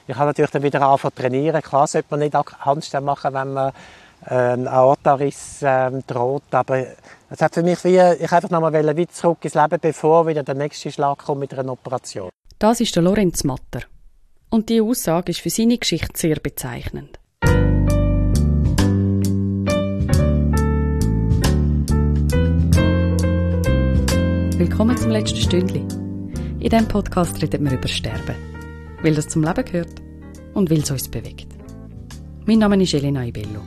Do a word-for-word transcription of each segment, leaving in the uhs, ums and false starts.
Ich habe natürlich dann wieder angefangen zu trainieren. Klar sollte man nicht Handstand machen, wenn man einen Aortariss ähm, droht, aber es hat für mich wie, ich einfach noch mal wieder zurück ins Leben, bevor wieder der nächste Schlag kommt mit einer Operation. Das ist der Lorenz Matter. Und diese Aussage ist für seine Geschichte sehr bezeichnend. Willkommen zum letzten Stündli. In diesem Podcast reden wir über Sterben, weil das zum Leben gehört und weil es uns bewegt. Mein Name ist Elena Ibello.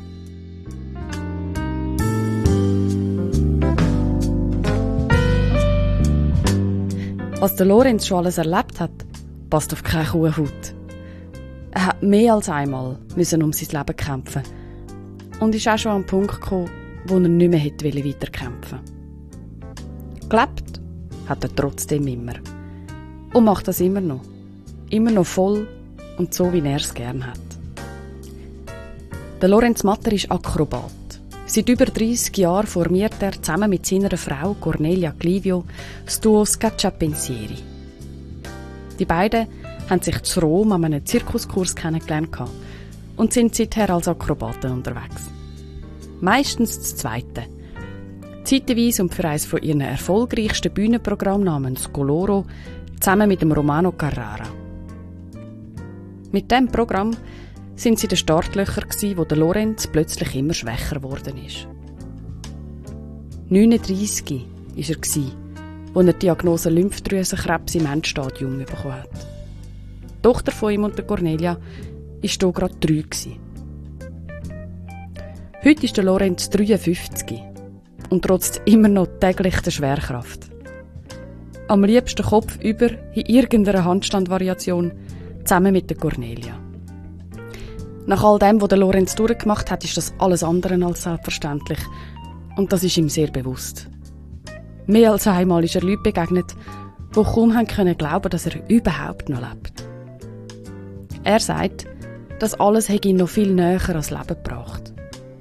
Was der Lorenz schon alles erlebt hat, passt auf keine Kuhhaut. Er hat mehr als einmal müssen um sein Leben kämpfen und ist auch schon an den Punkt gekommen, wo er nicht mehr hätte weiterkämpfen wollen. Gelebt hat er trotzdem immer. Und macht das immer noch. Immer noch voll und so, wie er es gern hat. Der Lorenz Matter ist Akrobat. Seit über dreissig Jahren formiert er zusammen mit seiner Frau Cornelia Clivio das Duo Scacciapensieri. Die beiden haben sich zu Rom an einem Zirkuskurs kennengelernt und sind seither als Akrobaten unterwegs. Meistens das Zweite. Zeitweise und für eines von ihren erfolgreichsten Bühnenprogrammen namens Coloro zusammen mit dem Romano Carrara. Mit diesem Programm sind sie in den Startlöchern, wo der Lorenz plötzlich immer schwächer geworden ist. neununddreissig war er, als er die Diagnose Lymphdrüsenkrebs im Endstadium bekommen hat. Die Tochter von ihm und der Cornelia war hier gerade drei. Heute ist der Lorenz dreiundfünfzig und trotz immer noch täglich der Schwerkraft. Am liebsten Kopf über in irgendeiner Handstandvariation zusammen mit der Cornelia. Nach all dem, was der Lorenz durchgemacht hat, ist das alles andere als selbstverständlich. Und das ist ihm sehr bewusst. Mehr als einmal ist er Leuten begegnet, die kaum haben können glauben, dass er überhaupt noch lebt. Er sagt, das alles hätte ihn noch viel näher ans Leben gebracht.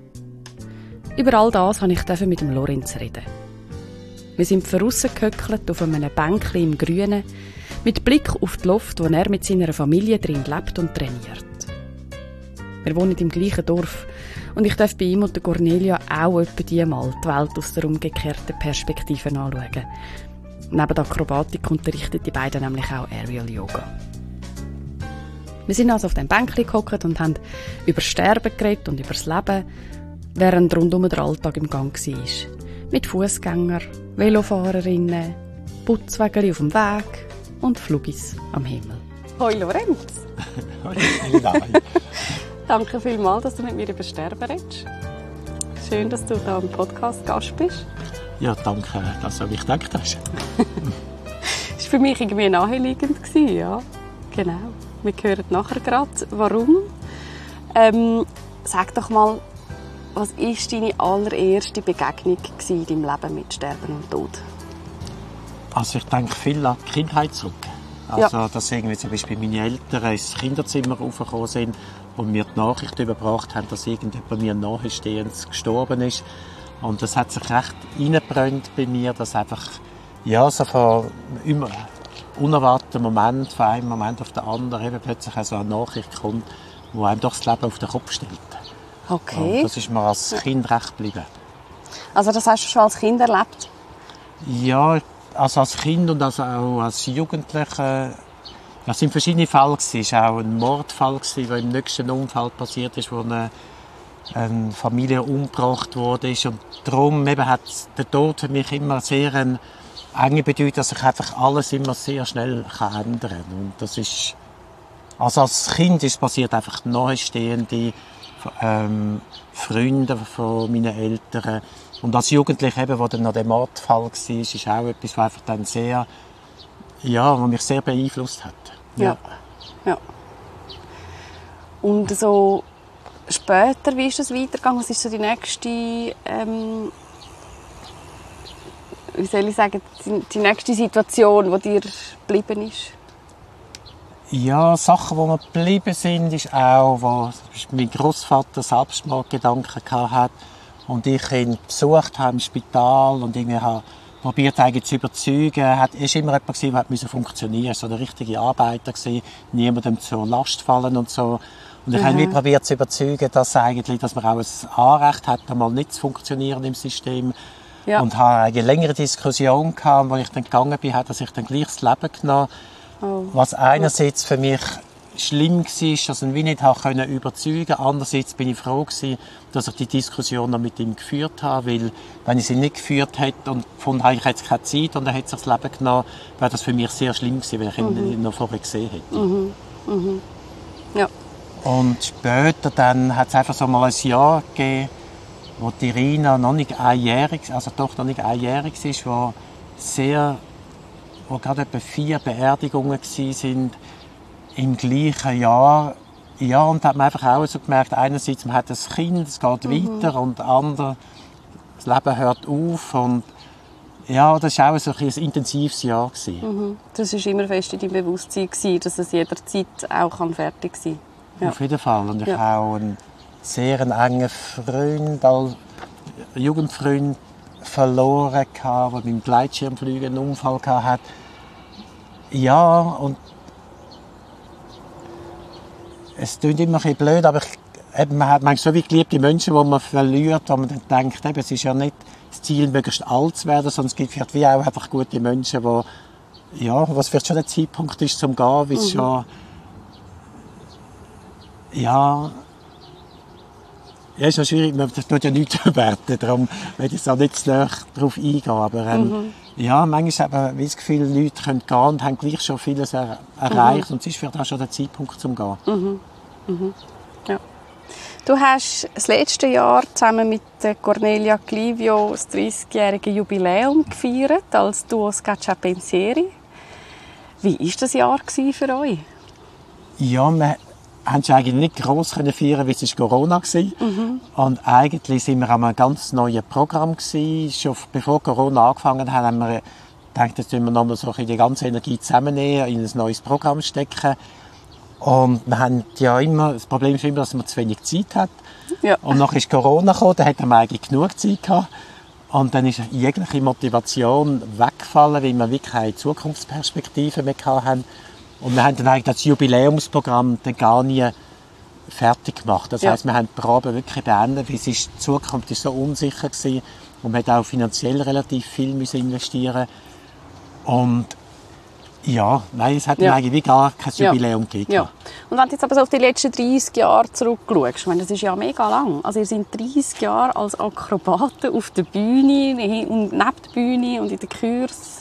Über all das durfte ich mit dem Lorenz reden. Wir sind draussen gehöckelt auf einem Bänkchen im Grünen, mit Blick auf die Luft, wo er mit seiner Familie drin lebt und trainiert. Wir wohnen im gleichen Dorf und ich darf bei ihm und der Cornelia auch etwa die Mal die Welt aus der umgekehrten Perspektive anschauen. Neben der Akrobatik unterrichten die beiden nämlich auch Aerial Yoga. Wir sind also auf dem Bänkchen gehockt und haben über Sterben geredet und über das Leben, während rundum der Alltag im Gang war. Mit Fußgängern, Velofahrerinnen, Putzwägeli auf dem Weg und Flugis am Himmel. Hoi Lorenz! Hoi, Elena. Danke vielmals, dass du mit mir über Sterben redest. Schön, dass du da im Podcast Gast bist. Ja, danke, dass du an mich gedacht hast. Das war für mich irgendwie naheliegend, ja. Genau. Wir hören nachher gerade, warum. Ähm, sag doch mal, was war deine allererste Begegnung in deinem Leben mit Sterben und Tod? Also ich denke viel an die Kindheit zurück. Also, ja. Dass irgendwie zum Beispiel meine Eltern ins Kinderzimmer raufgekommen sind und mir die Nachricht überbracht haben, dass irgendjemand mir nahestehend gestorben ist. Und das hat sich recht eingebrannt bei mir, dass einfach, ja, so von immer unerwarteten Moment, von einem Moment auf den anderen, eben plötzlich so eine Nachricht kommt, die einem doch das Leben auf den Kopf stellt. Okay. Und das ist mir als Kind recht geblieben. Also das hast du schon als Kind erlebt? Ja, also als Kind und also auch als Jugendlicher. Es waren verschiedene Fälle. Es war auch ein Mordfall, der im nächsten Unfall passiert ist, wo eine, eine Familie umgebracht wurde. Und darum eben hat der Tod für mich immer sehr eine enge Bedeutung, dass sich einfach alles immer sehr schnell ändern kann. Und das ist, also als Kind ist passiert einfach nahestehende ähm, Freunde von meinen Eltern. Und als Jugendlicher, eben, wo dann noch der Mordfall war, ist auch etwas, was einfach dann sehr, ja, was mich sehr beeinflusst hat. Ja. ja. Und so später, wie ist das weitergegangen? Was ist so die nächste, ähm, wie soll ich sagen, die, die nächste Situation, die dir geblieben ist? Ja, Sachen, die mir geblieben sind, ist auch, wo mein Großvater Selbstmordgedanken hatte und ich ihn besucht habe im Spital und irgendwie habe probiert eigentlich zu überzeugen. Er war immer jemand gewesen, der musste funktionieren. Er war so ein richtiger Arbeiter gewesen, niemandem zur Last fallen und so. Und ich mhm. habe mich probiert zu überzeugen, dass eigentlich, dass man auch ein Anrecht hat, einmal nicht zu funktionieren im System. Ja. Und habe eine längere Diskussion gehabt, wo ich dann gegangen bin, hat er sich dann gleich das Leben genommen. Oh. Was einerseits für mich schlimm war, dass ich ihn wie nicht überzeugen konnte. Andererseits bin ich froh gewesen, dass ich die Diskussion noch mit ihm geführt habe, weil wenn ich sie nicht geführt hätte und gefunden habe, ich hätte keine Zeit und er hätte sich das Leben genommen, wäre das für mich sehr schlimm gewesen, weil ich ihn mhm. noch vorher gesehen hätte. Mhm. Mhm. Ja. Und später dann hat es einfach so mal ein Jahr gegeben, wo die Irina noch nicht einjährig, also doch noch nicht einjährig ist, wo sehr, wo gerade etwa vier Beerdigungen waren im gleichen Jahr. Ja, und da hat man einfach auch so gemerkt, einerseits man hat ein Kind, es geht mhm. weiter, und andererseits, das Leben hört auf. Und ja, das war auch so ein, ein intensives Jahr. Mhm. Das war immer fest in deinem Bewusstsein, dass es jederzeit auch fertig sein kann. Ja. Auf jeden Fall. Und ich ja. habe auch einen sehr engen Freund, als Jugendfreund verloren, der beim Gleitschirmfliegen einen Unfall hatte. Ja, und es klingt immer ein bisschen blöd, aber ich, eben, man hat manchmal so wie geliebte Menschen, die man verliert, wo man dann denkt, eben, es ist ja nicht das Ziel, möglichst alt zu werden, sondern es gibt vielleicht wie auch einfach gute Menschen, die, ja, was vielleicht schon der Zeitpunkt ist zum Gehen, wie es mhm. schon, ja, ja, ist noch schwierig, man tut ja nichts bewerten, darum will ich auch nicht zu nahe darauf eingehen, aber ähm, mhm. ja, manchmal hat man das Gefühl, Leute können gehen und haben gleich schon vieles er- erreicht mhm. und es ist vielleicht auch schon der Zeitpunkt zum Gehen. Mhm. Mhm. Ja. Du hast das letzte Jahr zusammen mit Cornelia Clivio das dreissigjährige Jubiläum gefeiert als Duo Scaccia Pensieri. Wie war das Jahr für euch? Ja, wir haben es eigentlich nicht gross feiern, weil es Corona war. Mhm. Und eigentlich waren wir an einem ganz neuen Programm gewesen. Schon bevor Corona angefangen hat, haben wir gedacht, jetzt müssen wir noch mal so die ganze Energie zusammennehmen, in ein neues Programm stecken. Und wir haben ja immer, das Problem ist immer, dass man zu wenig Zeit hat. Ja. Und dann ist Corona gekommen, da hatten wir eigentlich genug Zeit gehabt. Und dann ist jegliche Motivation weggefallen, weil wir wirklich keine Zukunftsperspektive mehr hatten. Und wir haben dann eigentlich das Jubiläumsprogramm dann gar nie fertig gemacht. Das ja. heisst, wir haben die Probe wirklich beendet, weil es ist, die Zukunft ist so unsicher gewesen und man hat auch finanziell relativ viel müssen investieren. Und ja, nein, es hat ja. eigentlich gar kein Jubiläum ja. gegeben. Ja. Und wenn du jetzt aber so auf die letzten dreissig Jahre zurückschaust, ich meine, das ist ja mega lang. Also ihr seid dreissig Jahre als Akrobaten auf der Bühne und neben der Bühne und in den Kursen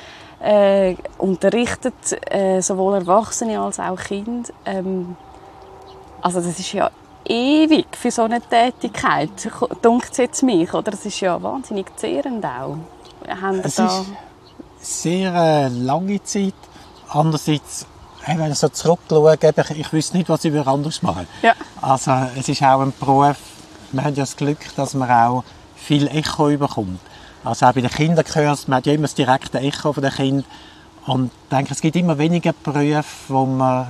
äh, unterrichtet, äh, sowohl Erwachsene als auch Kinder. Ähm, also das ist ja ewig für so eine Tätigkeit, dunkt es jetzt mich, oder? Das ist ja wahnsinnig zehrend auch. Haben es da ist sehr äh, lange Zeit. Andererseits, wenn ich so zurückschaue, ich, ich wüsste nicht, was ich anders machen. Ja. Also es ist auch ein Beruf, wir haben ja das Glück, dass man auch viel Echo bekommt. Also auch bei den Kinderkursen, man hat ja immer das direkte Echo von den Kindern. Und ich denke, es gibt immer weniger Berufe, wo man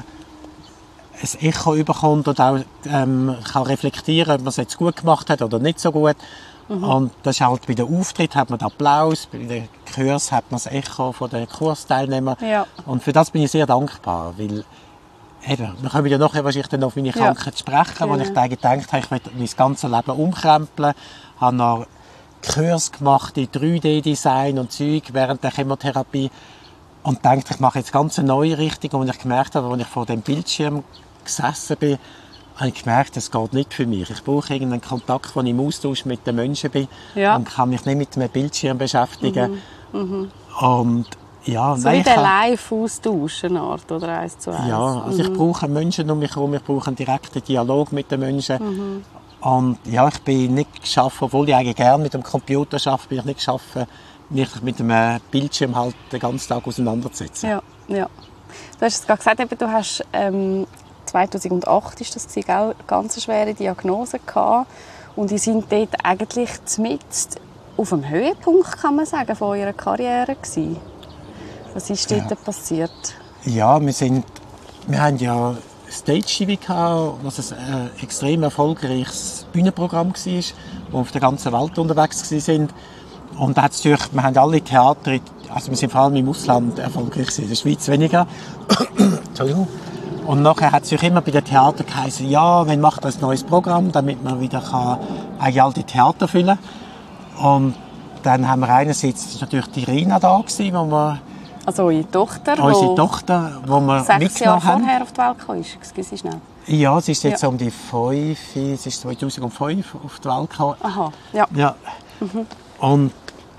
ein Echo bekommt und auch ähm, kann reflektieren, ob man es jetzt gut gemacht hat oder nicht so gut. Mhm. Und das ist halt bei den Auftritten hat man den Applaus, bei den Kursen hat man das Echo von den Kursteilnehmern. Ja. Und für das bin ich sehr dankbar, weil eben, wir kommen ja nachher wahrscheinlich dann auf meine Krankheit ja. sprechen, wo ja. ich eigentlich gedacht habe, ich möchte mein ganzes Leben umkrempeln. Ich habe noch Kurs gemacht in drei D Design und Zeug während der Chemotherapie und dachte, ich mache jetzt ganz eine neue Richtung. Und ich gemerkt habe, als ich vor dem Bildschirm gesessen bin, habe ich gemerkt, es geht nicht für mich. Ich brauche irgendeinen Kontakt, wo ich im Austausch mit den Menschen bin ja. und kann mich nicht mit einem Bildschirm beschäftigen. Mhm. Mhm. Und ja, so nein, wie der Live-Austausch, eine Art, oder eins zu eins. Ja, also mhm. ich brauche Menschen um mich herum, ich brauche einen direkten Dialog mit den Menschen. Mhm. Und ja, ich bin nicht geschafft, obwohl ich eigentlich gerne mit dem Computer arbeite, bin ich nicht geschafft, mich mit einem Bildschirm halt den ganzen Tag auseinanderzusetzen. Ja, ja. Du hast es gerade gesagt, eben, du hast ähm, zweitausendacht ist das gewesen, gell? Ganz schwere Diagnose gehabt. Und die sind dort eigentlich mitten auf dem Höhepunkt, kann man sagen, von eurer Karriere gewesen. Was ist dort ja. passiert? Ja, wir sind, wir haben ja Stage-T V gehabt, was ein äh, extrem erfolgreiches Bühnenprogramm war, wo wir auf der ganzen Welt unterwegs waren. Und da hat's natürlich, wir haben alle Theater, also wir sind vor allem im Ausland erfolgreich gewesen, in der Schweiz weniger. Entschuldigung. Und nachher hat es sich immer bei den Theatern geheißen, ja, wir machen ein neues Programm, damit man wieder kann, eigentlich all die Theater füllen kann. Und dann haben wir einerseits, das war natürlich die Rina da gewesen, wo wir... Also eure Tochter, Unsere wo Tochter, wo wir sechs Jahre haben. vorher auf die Welt gekommen ist. Excuse schnell. Ja, sie ist jetzt Ja. um die fünf, sie ist zweitausendfünf auf die Welt gekommen. Aha, ja. Ja. Mhm. Und,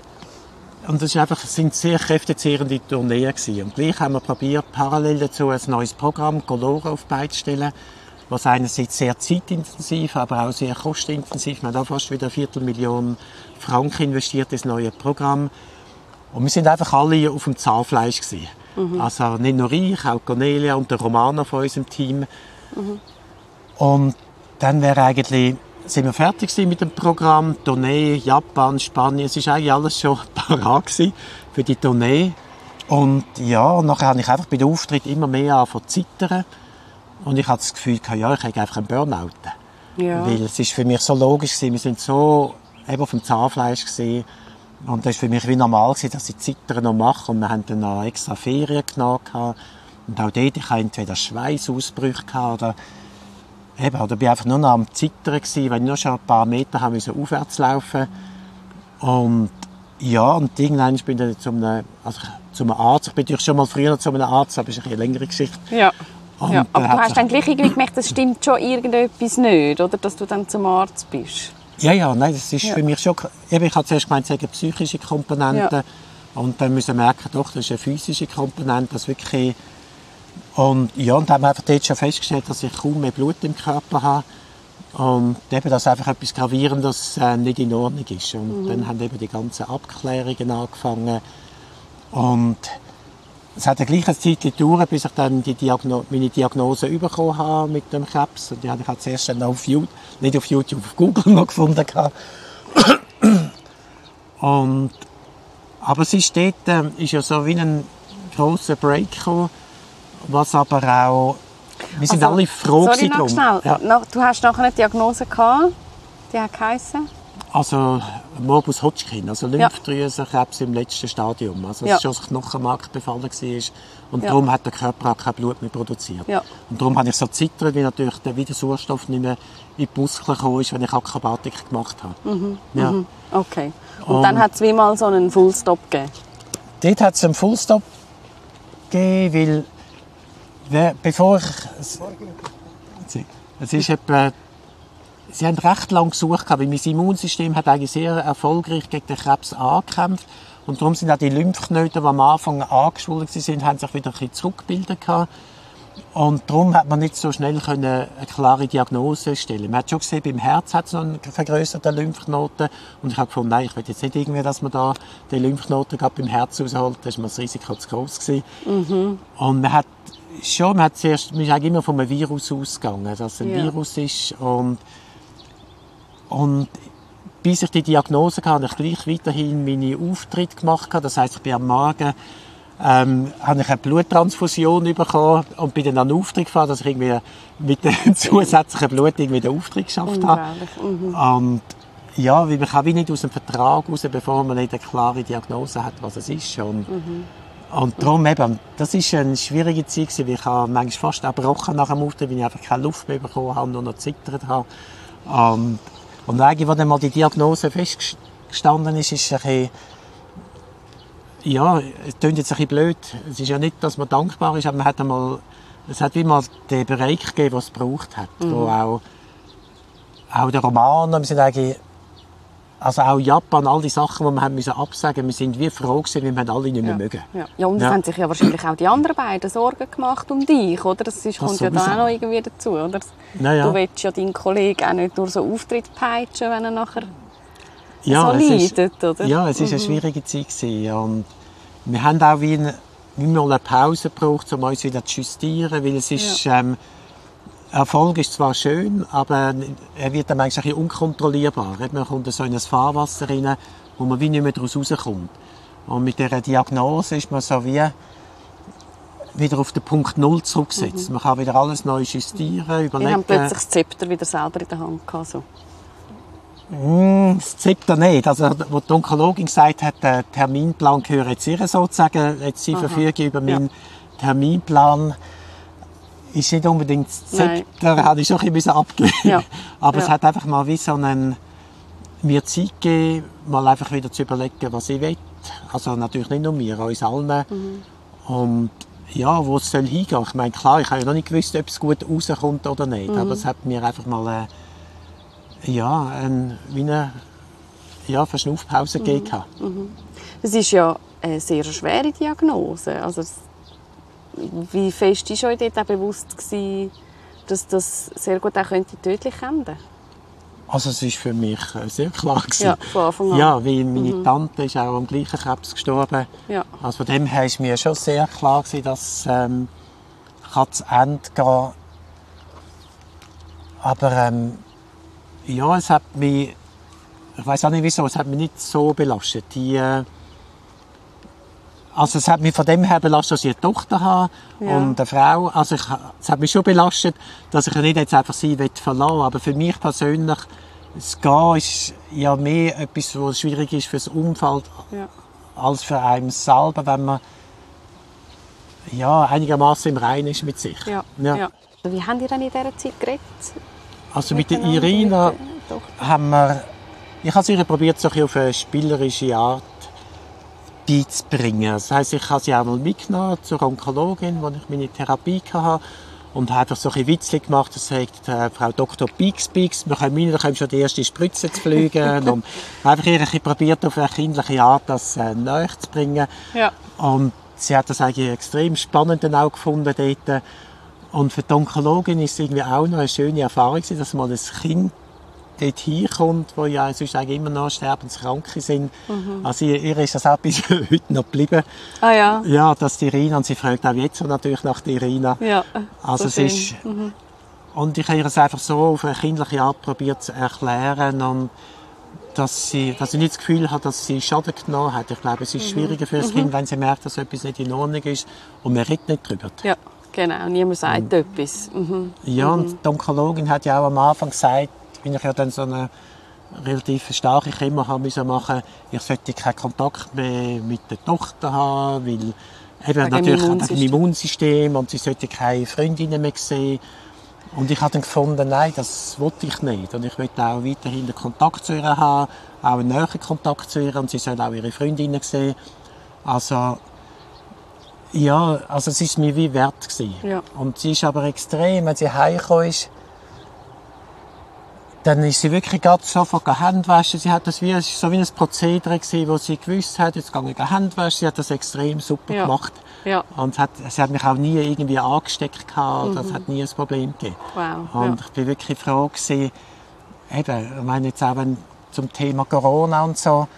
und das ist einfach, es sind sehr kräftezehrende Tourneen gewesen. Und gleich haben wir probiert, parallel dazu ein neues Programm, Colore, auf die Beine zu stellen, was einerseits sehr zeitintensiv, aber auch sehr kostenintensiv. Wir haben auch fast wieder eine Viertelmillion Franken investiert in das neue Programm. Und wir sind einfach alle auf dem Zahnfleisch gewesen. Mhm. Also nicht nur ich, auch Cornelia und der Romano von unserem Team. Mhm. Und dann wäre eigentlich, sind wir fertig gewesen mit dem Programm. Tournee, Japan, Spanien, es war eigentlich alles schon parat gewesen für die Tournee. Und ja, und nachher habe ich einfach bei den Auftritten immer mehr angefangen zu zittern. Und ich hatte das Gefühl, ja, ich habe einfach einen Burnout. Ja. Weil es ist für mich so logisch gewesen, wir sind so eben auf dem Zahnfleisch gewesen. Und das war für mich wie normal gewesen, dass ich Zittern noch mache. Und wir haben dann noch extra Ferien genommen. Und auch dort, ich hatte entweder Schweißausbrüche oder eben, oder bin einfach nur noch am Zittern gewesen, weil ich nur schon ein paar Meter haben müssen aufwärts laufen. Und ja, und irgendwann bin ich dann zu einem, also zu einem Arzt. Ich bin natürlich schon mal früher zu einem Arzt, aber das ist eine längere Geschichte. Ja. Und Ja, aber du hast sich- dann gleich irgendwie gemerkt, das stimmt schon irgendetwas nicht, oder? Dass du dann zum Arzt bist. Ja, ja, nein, das ist Ja. für mich schon... Eben, ich habe zuerst gemeint, es sei eine psychische Komponente. Ja. Und dann müssen wir merken, doch, das ist eine physische Komponente. Das wirklich... Und ja, und dann haben wir einfach dort schon festgestellt, dass ich kaum mehr Blut im Körper habe. Und eben, dass einfach etwas Gravierendes äh, nicht in Ordnung ist. Und Mhm. dann haben eben die ganzen Abklärungen angefangen. Und es hat eine gleiche Zeit gedauert, bis ich dann die Diagno- meine Diagnose bekommen habe mit dem Krebs. Und die habe ich halt zuerst dann auf YouTube, nicht auf YouTube, auf Google noch gefunden. Und, aber es ist dort, äh, ist ja so wie ein grosser Break gekommen, was aber auch, wir sind Also, alle froh Sorry, gewesen noch drum. schnell. Ja. Noch, du hast nachher eine Diagnose gehabt, die hat geheissen? Also Morbus Hodgkin, also Lymphdrüsenkrebs im letzten Stadium. Also es Ja. ist schon das Knochenmark befallen war. Und Ja. darum hat der Körper auch kein Blut mehr produziert. Ja. Und darum habe ich so gezittert, weil natürlich der wieder Sauerstoff nicht mehr in die Muskeln gekommen ist, wenn ich Akrobatik gemacht habe. Mhm. Ja. Mhm. Okay. Und Und- dann hat es wie mal so einen Fullstop gegeben. Dort hat es einen Fullstop gegeben, weil wer- bevor ich... Es, es ist etwa... Sie haben recht lange gesucht, weil mein Immunsystem hat eigentlich sehr erfolgreich gegen den Krebs angekämpft. Und darum sind auch die Lymphknoten, die am Anfang angeschwollen waren, haben sich wieder ein bisschen zurückgebildet. Und darum hat man nicht so schnell eine klare Diagnose stellen. Man hat schon gesehen, beim Herz hat es noch einen vergrösserten Lymphknoten. Und ich habe gefunden, nein, ich will jetzt nicht irgendwie, dass man da den Lymphknoten gerade beim Herz rausholt. Da war mir das Risiko zu groß gewesen. Mhm. Und man hat schon, man hat zuerst, man ist eigentlich immer von einem Virus ausgegangen, dass es ein Ja. Virus ist. Und, und bis ich die Diagnose hatte, habe ich gleich weiterhin meine Auftritte gemacht. Das heisst, ich bin am Morgen ähm, habe ich eine Bluttransfusion bekommen und bin dann an den Auftritt gefahren, dass ich irgendwie mit dem zusätzlichen Blut irgendwie den Auftritt geschafft habe. Unglaublich. Mhm. Und ja, weil man kann wie nicht aus dem Vertrag raus, bevor man nicht eine klare Diagnose hat, was es ist. Und, Mhm. und darum eben, das war eine schwierige Zeit, weil ich habe manchmal fast erbrochen nach dem Auftritt, weil ich einfach keine Luft mehr bekommen habe und nur noch gezittert habe. Und, und eigentlich, als dann mal die Diagnose festgestanden ist, ist es ein bisschen, ja, es klingt jetzt ein bisschen blöd. Es ist ja nicht, dass man dankbar ist, aber man hat einmal, es hat wie mal den Bereich gegeben, den es gebraucht hat. Mhm. Wo auch, auch der Roman, wir sind eigentlich, also auch Japan, all die Sachen, die wir haben müssen absagen, wir sind wie froh gewesen, wir haben alle nicht mehr Ja. mögen. Ja. ja, und es Ja. haben sich ja wahrscheinlich auch die anderen beiden Sorgen gemacht um dich, oder? Das ist, kommt ja da sowieso. auch noch irgendwie dazu, oder? Naja. Du willst ja deinen Kollegen auch nicht durch so Auftritt peitschen, wenn er nachher Ja, so es ist, leidet, oder? ja, es war eine schwierige Zeit gewesen. Und wir haben auch wie, eine, wie mal eine Pause gebraucht, um uns wieder zu justieren, weil es ist, ähm, Erfolg ist zwar schön, aber er wird dann manchmal ein bisschen unkontrollierbar. Man kommt so in ein Fahrwasser rein, wo man wie nicht mehr daraus rauskommt. Und mit dieser Diagnose ist man so wie wieder auf den Punkt Null zurückgesetzt. Mhm. Man kann wieder alles neu justieren, Wir überlegen. haben plötzlich das Zepter wieder selber in der Hand gehabt, so. Mm, das Zepter nicht. Also, wo die Onkologin gesagt hat, der Terminplan gehört jetzt ihr sozusagen. Jetzt sie verfügen über meinen ja. Terminplan. Ist nicht unbedingt das Zepter, habe ich schon ein bisschen abgeben. Ja. Aber ja. es hat einfach mal wie so einen, mir Zeit gegeben, mal einfach wieder zu überlegen, was ich will. Also natürlich nicht nur mir, uns allen. Mhm. Und ja, wo es soll hingehen. Ich meine, klar, ich habe ja noch nicht gewusst, ob es gut rauskommt oder nicht. Mhm. Aber es hat mir einfach mal äh, ja, ein, wie eine ja, Verschnaufpause mhm. gegeben. Mhm. Das ist ja eine sehr schwere Diagnose. Also, wie fest war euch dort auch bewusst gewesen, dass das sehr gut auch könnte tödlich enden könnte? Also es war für mich sehr klar gewesen. Ja, von Anfang an. Ja, weil meine mhm. Tante ist auch am gleichen Krebs gestorben. Ja. Also von dem her war mir schon sehr klar gewesen, dass ähm, kann zu Ende gehen. Aber ähm, ja, es hat mich, ich weiß auch nicht wieso, es hat mich nicht so belastet. Die, äh, Also es hat mich von dem her belastet, dass ich eine Tochter habe ja. und eine Frau. Also ich, es hat mich schon belastet, dass ich nicht jetzt einfach sie verlassen will. Aber für mich persönlich, das Gehen ist ja mehr etwas, was schwierig ist für das Umfeld ja. als für einen selber, wenn man ja, einigermaßen im Reinen ist mit sich. Ja. Ja. Ja. Wie habt ihr dann in dieser Zeit geredet? Also mit der Irina haben wir, ich habe sie probiert, so auf eine spielerische Art beizubringen. Das heisst, ich habe sie auch mal mitgenommen zur Onkologin, wo ich meine Therapie hatte. Und habe einfach so ein Witzchen gemacht, das sagt äh, Frau Doktor Bix Bix, wir können, wir können schon die erste Spritze zu fliegen. Und einfach ihr probiert, auf eine kindliche Art das äh, näher zu bringen. Ja. Und sie hat das eigentlich extrem spannend auch gefunden dort. Und für die Onkologin ist es irgendwie auch noch eine schöne Erfahrung, dass mal ein Kind dort hinkommt, wo ja sonst eigentlich immer noch Sterbenskranke sind. Mhm. Also ihr, ihr ist das auch bis heute noch geblieben. Ah ja. Ja, dass die Irina, und sie fragt auch jetzt natürlich nach der Irina. Ja, also so es ist, mhm. Und ich habe ihr es einfach so auf eine kindliche Art probiert zu erklären und dass sie, dass sie nicht das Gefühl hat, dass sie Schaden genommen hat. Ich glaube, es ist mhm. schwieriger für das mhm. Kind, wenn sie merkt, dass etwas nicht in Ordnung ist und man redet nicht drüber. Ja, genau. Niemand sagt und, etwas. Mhm. Ja, und die Onkologin hat ja auch am Anfang gesagt, wenn ich ja dann so eine relativ starke Chemo haben müssen machen, ich sollte keinen Kontakt mehr mit der Tochter haben, weil eben wegen natürlich Immunsystem. Wegen dem Immunsystem und sie sollte keine Freundinnen mehr sehen. Und ich habe dann gefunden, nein, das wollte ich nicht. Und ich wollte auch weiterhin den Kontakt zu ihr haben, auch einen näheren Kontakt zu ihr und sie soll auch ihre Freundinnen sehen. Also ja, also es ist mir wie wert gewesen. Ja. Und sie ist aber extrem, wenn sie heimgekommen ist, dann ist sie wirklich gerade sofort Hände waschen. Sie hat das wie, es war so wie ein Prozedere gewesen, wo sie gewusst hat, jetzt gehe ich Hände waschen. Sie hat das extrem super ja. gemacht. Ja. Und hat, sie hat mich auch nie irgendwie angesteckt gehabt. Mhm. Das hat nie ein Problem gegeben. Wow. Und ja. ich bin wirklich froh gewesen, eben, ich meine jetzt auch wenn, zum Thema Corona und so.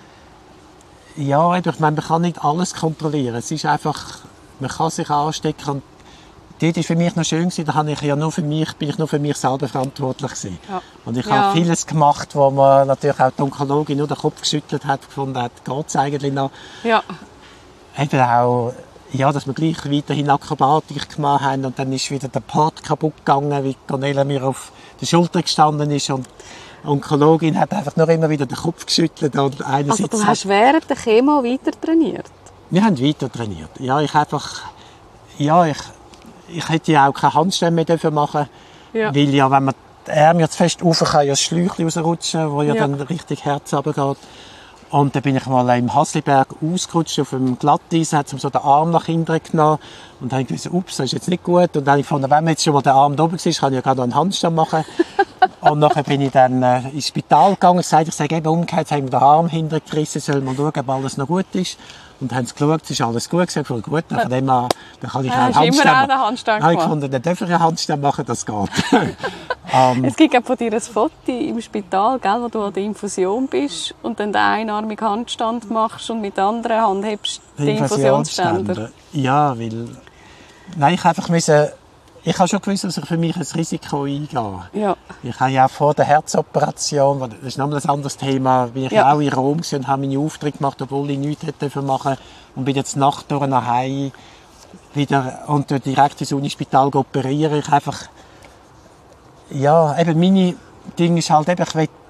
Ja, eben, ich meine, man kann nicht alles kontrollieren. Es ist einfach, man kann sich anstecken. Und dort war für mich noch schön, da habe ich ja nur für mich, bin ich nur für mich selber verantwortlich gewesen. Ja. Und ich ja. habe vieles gemacht, wo man natürlich auch die Onkologin nur den Kopf geschüttelt hat, gefunden hat, geht es eigentlich noch. Ja. Eben auch, ja, dass wir gleich weiterhin Akrobatik gemacht haben und dann ist wieder der Part kaputt gegangen, wie Cornelia mir auf der Schulter gestanden ist und die Onkologin hat einfach nur immer wieder den Kopf geschüttelt. Und also du hast während der Chemo weiter trainiert? Wir haben weiter trainiert. Ja, ich einfach, ja, ich Ich hätte ja auch keine Handstände mehr machen dürfen, ja. weil ja, wenn man die Ärmel zu fest rauf kann, ja das Schläuchchen rausrutschen, wo ja, ja dann richtig Herz runtergeht. Und dann bin ich mal im Hasliberg ausgerutscht auf dem Glatteis, hat so den Arm nach hinten genommen und dann habe ich gesagt, ups, das ist jetzt nicht gut. Und dann habe ich gefunden, wenn man jetzt schon mal den Arm da oben ist, kann ich ja gerade noch einen Handstand machen. Und nachher bin ich dann äh, ins Spital gegangen, gesagt, ich sage eben umgekehrt, jetzt haben wir den Arm hinten gerissen, soll man schauen, ob alles noch gut ist. Und haben sie geschaut, es ist alles gut, gesagt, voll gut. Von dem an, dann kann ich ja, auch Handstand machen. Handstand habe ich gefunden, dann darf ich einen Handstand machen, das geht. um, es gibt von dir ein Foto im Spital, gell, wo du an der Infusion bist und dann den einarmigen Handstand machst und mit der anderen Hand hebst den Infusionsständer. Ja, weil nein, ich einfach müssen, ich habe schon gewusst, dass ich für mich ein Risiko eingehe. Ja. Ich habe ja auch vor der Herzoperation, das ist nochmal ein anderes Thema, bin ich ja auch in Rom und habe meine Aufträge gemacht, obwohl ich nichts hätte machen und bin jetzt Nacht durch nach Hause wieder und direkt ins Unispital operieren. Ich einfach, ja, eben meine Ding ist halt eben, ich will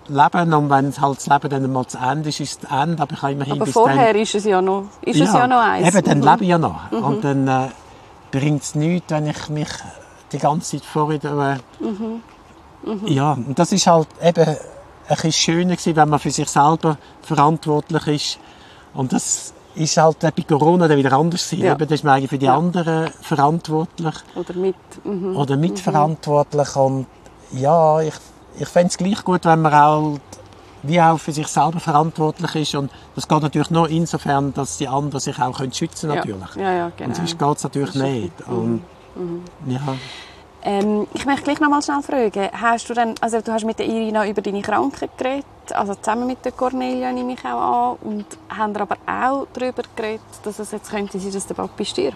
leben und wenn halt das Leben dann mal zu Ende ist, ist es das Ende. Aber, ich habe immerhin aber bis vorher dann, ist es ja noch, ist ja, es ja noch eins. Eben, dann mhm. lebe ich ja noch. Mhm. Und dann äh, bringt es nichts, wenn ich mich die ganze Zeit vorher... Äh, mhm. Mhm. Ja, und das ist halt eben ein bisschen schöner gewesen, wenn man für sich selber verantwortlich ist. Und das ist halt bei Corona dann wieder anders gewesen. Ja. Eben, da ist man eigentlich für die ja. anderen verantwortlich. Oder mit. Mhm. Oder mitverantwortlich. Mhm. Und ja, ich, ich fände es gleich gut, wenn man auch wie auch für sich selber verantwortlich ist. Und das geht natürlich nur insofern, dass die anderen sich auch schützen können. Natürlich. Ja. Ja, ja, genau. Und sonst geht es natürlich nicht. Mhm. Und, mhm. ja. Ähm, ich möchte gleich noch mal schnell fragen, hast du, denn, also du hast mit der Irina über deine Krankheit geredet, also zusammen mit der Cornelia nehme ich auch an, und haben aber auch darüber geredet, dass es jetzt könnte sein, dass der Papi stirbt?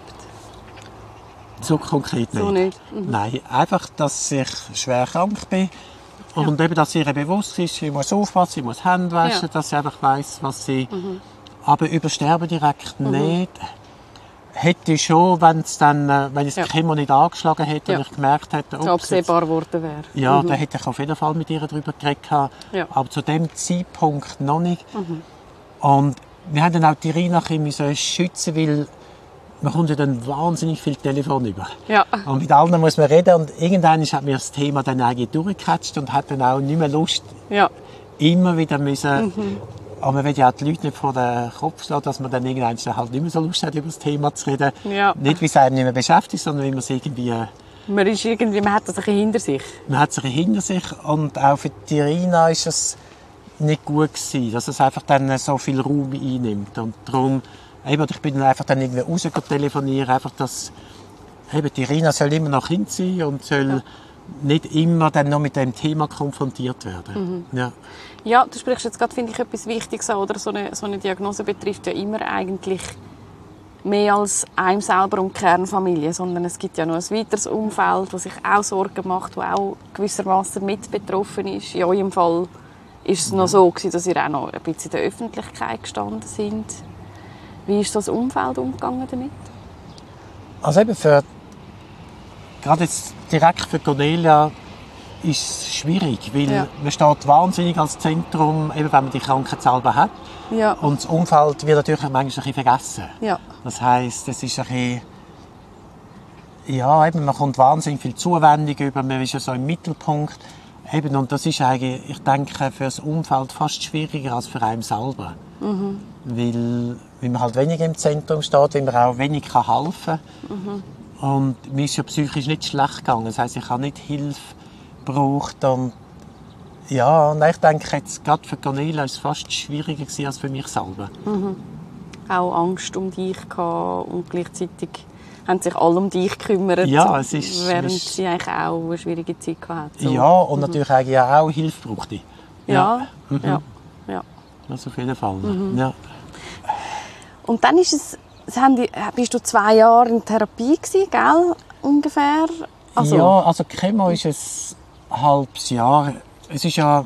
So konkret nicht. So nicht. Mhm. Nein, einfach, dass ich schwer krank bin und ja. eben, dass ihr bewusst ist, sie muss aufpassen, sie muss Hände waschen, ja. dass sie einfach weiss, was sie... Mhm. Aber übersterben direkt mhm. nicht. Hätte ich schon, wenn's dann, wenn es ja. die Chemo nicht angeschlagen hätte ja. und ich gemerkt hätte, ob es absehbar geworden wäre. Ja, mhm. dann hätte ich auf jeden Fall mit ihr darüber geredet. Ja. Aber zu dem Zeitpunkt noch nicht. Mhm. Und wir haben dann auch die Irina schützen, weil man kommt ja dann wahnsinnig viel Telefon über. Ja. Und mit allen muss man reden. Und irgendwann hat mir das Thema dann eigentlich durchgecatcht und hat dann auch nicht mehr Lust, ja. immer wieder müssen... Mhm. Aber man will ja auch die Leute nicht vor den Kopf schlagen, dass man dann irgendwann halt nicht mehr so Lust hat, über das Thema zu reden. Ja. Nicht, weil es einem nicht mehr beschäftigt, sondern weil man es irgendwie... Man, ist irgendwie, man hat das ein bisschen hinter sich. Man hat es ein bisschen hinter sich. Und auch für die Irina ist es nicht gut gewesen, dass es einfach dann so viel Raum einnimmt. Und darum, eben, ich bin dann einfach dann irgendwie raus telefonieren, einfach, dass eben, die Irina soll immer noch Kind sein und soll ja. nicht immer dann noch mit dem Thema konfrontiert werden. Mhm. Ja. Ja, du sprichst jetzt gerade, finde ich, etwas Wichtiges an, oder? So eine, so eine Diagnose betrifft ja immer eigentlich mehr als einem selber und die Kernfamilie, sondern es gibt ja noch ein weiteres Umfeld, das sich auch Sorgen macht, das auch gewissermaßen mit betroffen ist. In eurem Fall ist es noch so gewesen, dass ihr auch noch ein bisschen in der Öffentlichkeit gestanden sind. Wie ist das Umfeld umgegangen damit? Also eben für, gerade jetzt direkt für Cornelia, ist es schwierig, weil ja. man steht wahnsinnig als Zentrum, eben wenn man die Krankheit selber hat. Ja. Und das Umfeld wird natürlich manchmal ein bisschen vergessen. Ja. Das heisst, es ist ein bisschen, ja, eben, man kommt wahnsinnig viel Zuwendung über, man ist ja so im Mittelpunkt. Eben, und das ist eigentlich, ich denke, für das Umfeld fast schwieriger als für einen selber. Mhm. Weil, weil man halt weniger im Zentrum steht, weil man auch wenig helfen kann. Mhm. Und mir ist ja psychisch nicht schlecht gegangen. Das heisst, ich habe nicht Hilfe braucht. Und ja, und ich denke, jetzt, gerade für Cornelia war es fast schwieriger als für mich selber. Mhm. Auch Angst um dich gehabt und gleichzeitig haben sich alle um dich gekümmert, ja, es ist, während es ist, sie eigentlich auch eine schwierige Zeit hatten. So. Ja, und mhm. natürlich eigentlich auch Hilfe brauchte. Ja, ja. Mhm. ja. ja. Das auf jeden Fall. Mhm. Ja. Und dann ist es, bist du zwei Jahre in Therapie gewesen, gell? Ungefähr? Also. Ja, also Chemo ist es ein halbes Jahr. Es ist ja,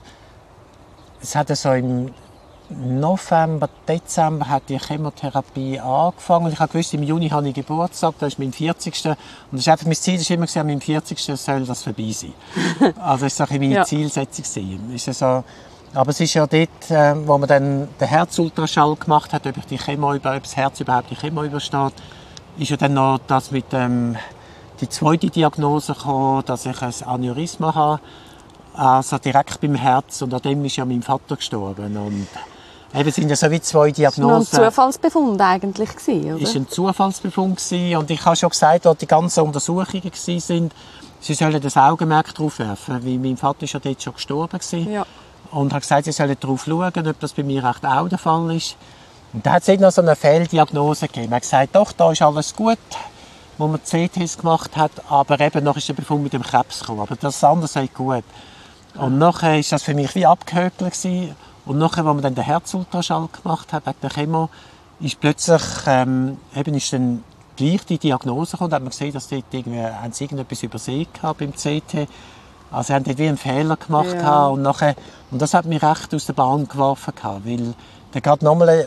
es hat so im November, Dezember hat die Chemotherapie angefangen. Ich wusste, im Juni habe ich Geburtstag, das ist mein vierzigster Und das ist einfach, mein Ziel war immer, an meinem vierzigsten soll das vorbei sein. Also das war meine ja. Zielsetzung. Ist so, aber es ist ja dort, wo man dann den Herzultraschall gemacht hat, ob ich die Chemo, ob das Herz überhaupt die Chemo übersteht, ist ja dann noch das mit dem, die zweite Diagnose gekommen, dass ich ein Aneurysma habe, also direkt beim Herz, und an dem ist ja mein Vater gestorben. Und eben sind ja so wie zwei Diagnosen. Das war ein Zufallsbefund eigentlich, oder? Es war ein Zufallsbefund und ich habe schon gesagt, als die ganzen Untersuchungen waren, sie sollen das Augenmerk darauf werfen, weil mein Vater ist ja dort schon gestorben. Ja. Und habe gesagt, sie sollen darauf schauen, ob das bei mir echt auch der Fall ist. Und da hat es noch so eine Fehldiagnose gegeben. Man hat gesagt, doch, da ist alles gut, wo man C Ts gemacht hat, aber eben noch ist der Befund mit dem Krebs gekommen. Aber das andere sei gut. Und nachher war das für mich wie abgehökelt. Und nachher, als man dann den Herzultraschall gemacht hat, wegen der Chemo, ist plötzlich ähm, eben ist dann gleich die Diagnose gekommen. Da hat man gesehen, dass dort irgendwie, haben sie irgendetwas übersehen beim C T. Also sie haben dort wie einen Fehler gemacht. Ja. Und, nachher, und das hat mich recht aus der Bahn geworfen. Weil dann gerade nochmal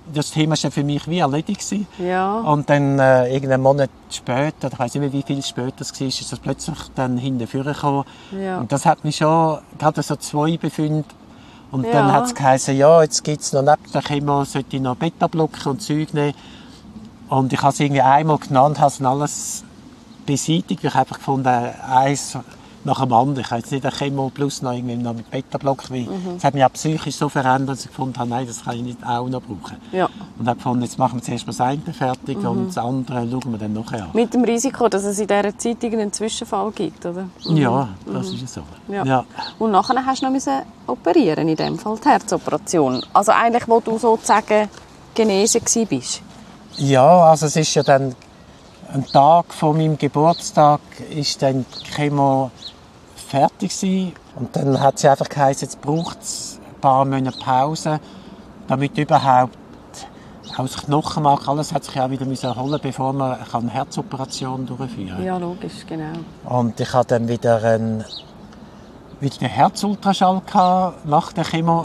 das Thema war für mich wie erledigt gewesen. Ja. Und dann äh, irgendeinen Monat später, ich weiß nicht mehr, wie viel später es war, ist das plötzlich dann hinterher gekommen. Ja. Und das hat mich schon, gerade so zwei Befunde. Und Ja. dann hat es geheißen, ja, jetzt gibt es noch neben der Chemo, sollte ich noch Beta-Blocker und Zeug nehmen. Und ich habe es irgendwie einmal genannt, habe es alles beseitigt. Ich habe einfach gefunden, eins nach dem anderen. Ich habe jetzt nicht eine Chemo plus noch, irgendwie noch mit Beta-Blocker. Mhm. Das hat mich auch psychisch so verändert, dass ich gefunden habe, nein, das kann ich nicht auch noch brauchen. Ja. Und habe gefunden, jetzt machen wir zuerst mal das eine fertig mhm. und das andere schauen wir dann nachher an. Mit dem Risiko, dass es in dieser Zeit einen Zwischenfall gibt, oder? Mhm. Ja, das ist so. Ja. Ja. Und nachher hast du noch operieren, in dem Fall die Herzoperation. Also eigentlich, wo du sozusagen genesen warst. Ja, also es ist ja dann ein Tag vor meinem Geburtstag ist dann die Chemo fertig gewesen. Und dann hat sie einfach geheißen, jetzt braucht es ein paar Monate Pause, damit überhaupt auch das Knochenmark, alles hat sich ja wieder erholen, bevor man eine Herzoperation durchführen kann. Ja, logisch, genau. Und ich hatte dann wieder einen, wieder einen Herzultraschall nach der Chemo.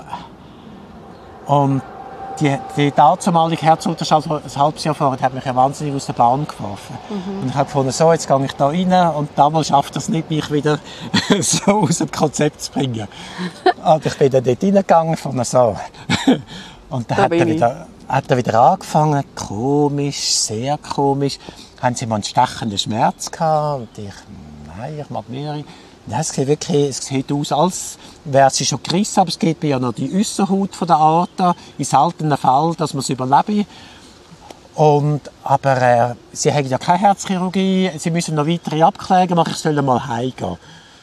Und Die, die damalige Herzultraschall, ein halbes Jahr vorher, hat mich ja wahnsinnig aus der Bahn geworfen. Mhm. Und ich habe gefunden, so, jetzt gehe ich da rein und damals schafft das nicht, mich wieder so aus dem Konzept zu bringen. Und ich bin dann dort reingegangen, von so. Und dann da hat er, wieder, hat er wieder angefangen, komisch, sehr komisch. Haben sie mal einen stechenden Schmerz gehabt? Und ich, nein, ich mag mehrere. Es sieht wirklich, es sieht aus, als wäre sie schon gerissen, aber es geht ja noch die Äusserhaut von der Aorta, in seltenen Fall, dass man es überlebe. Und, aber äh, sie haben ja keine Herzchirurgie, sie müssen noch weitere Abklärungen machen, ich soll mal heimgehen.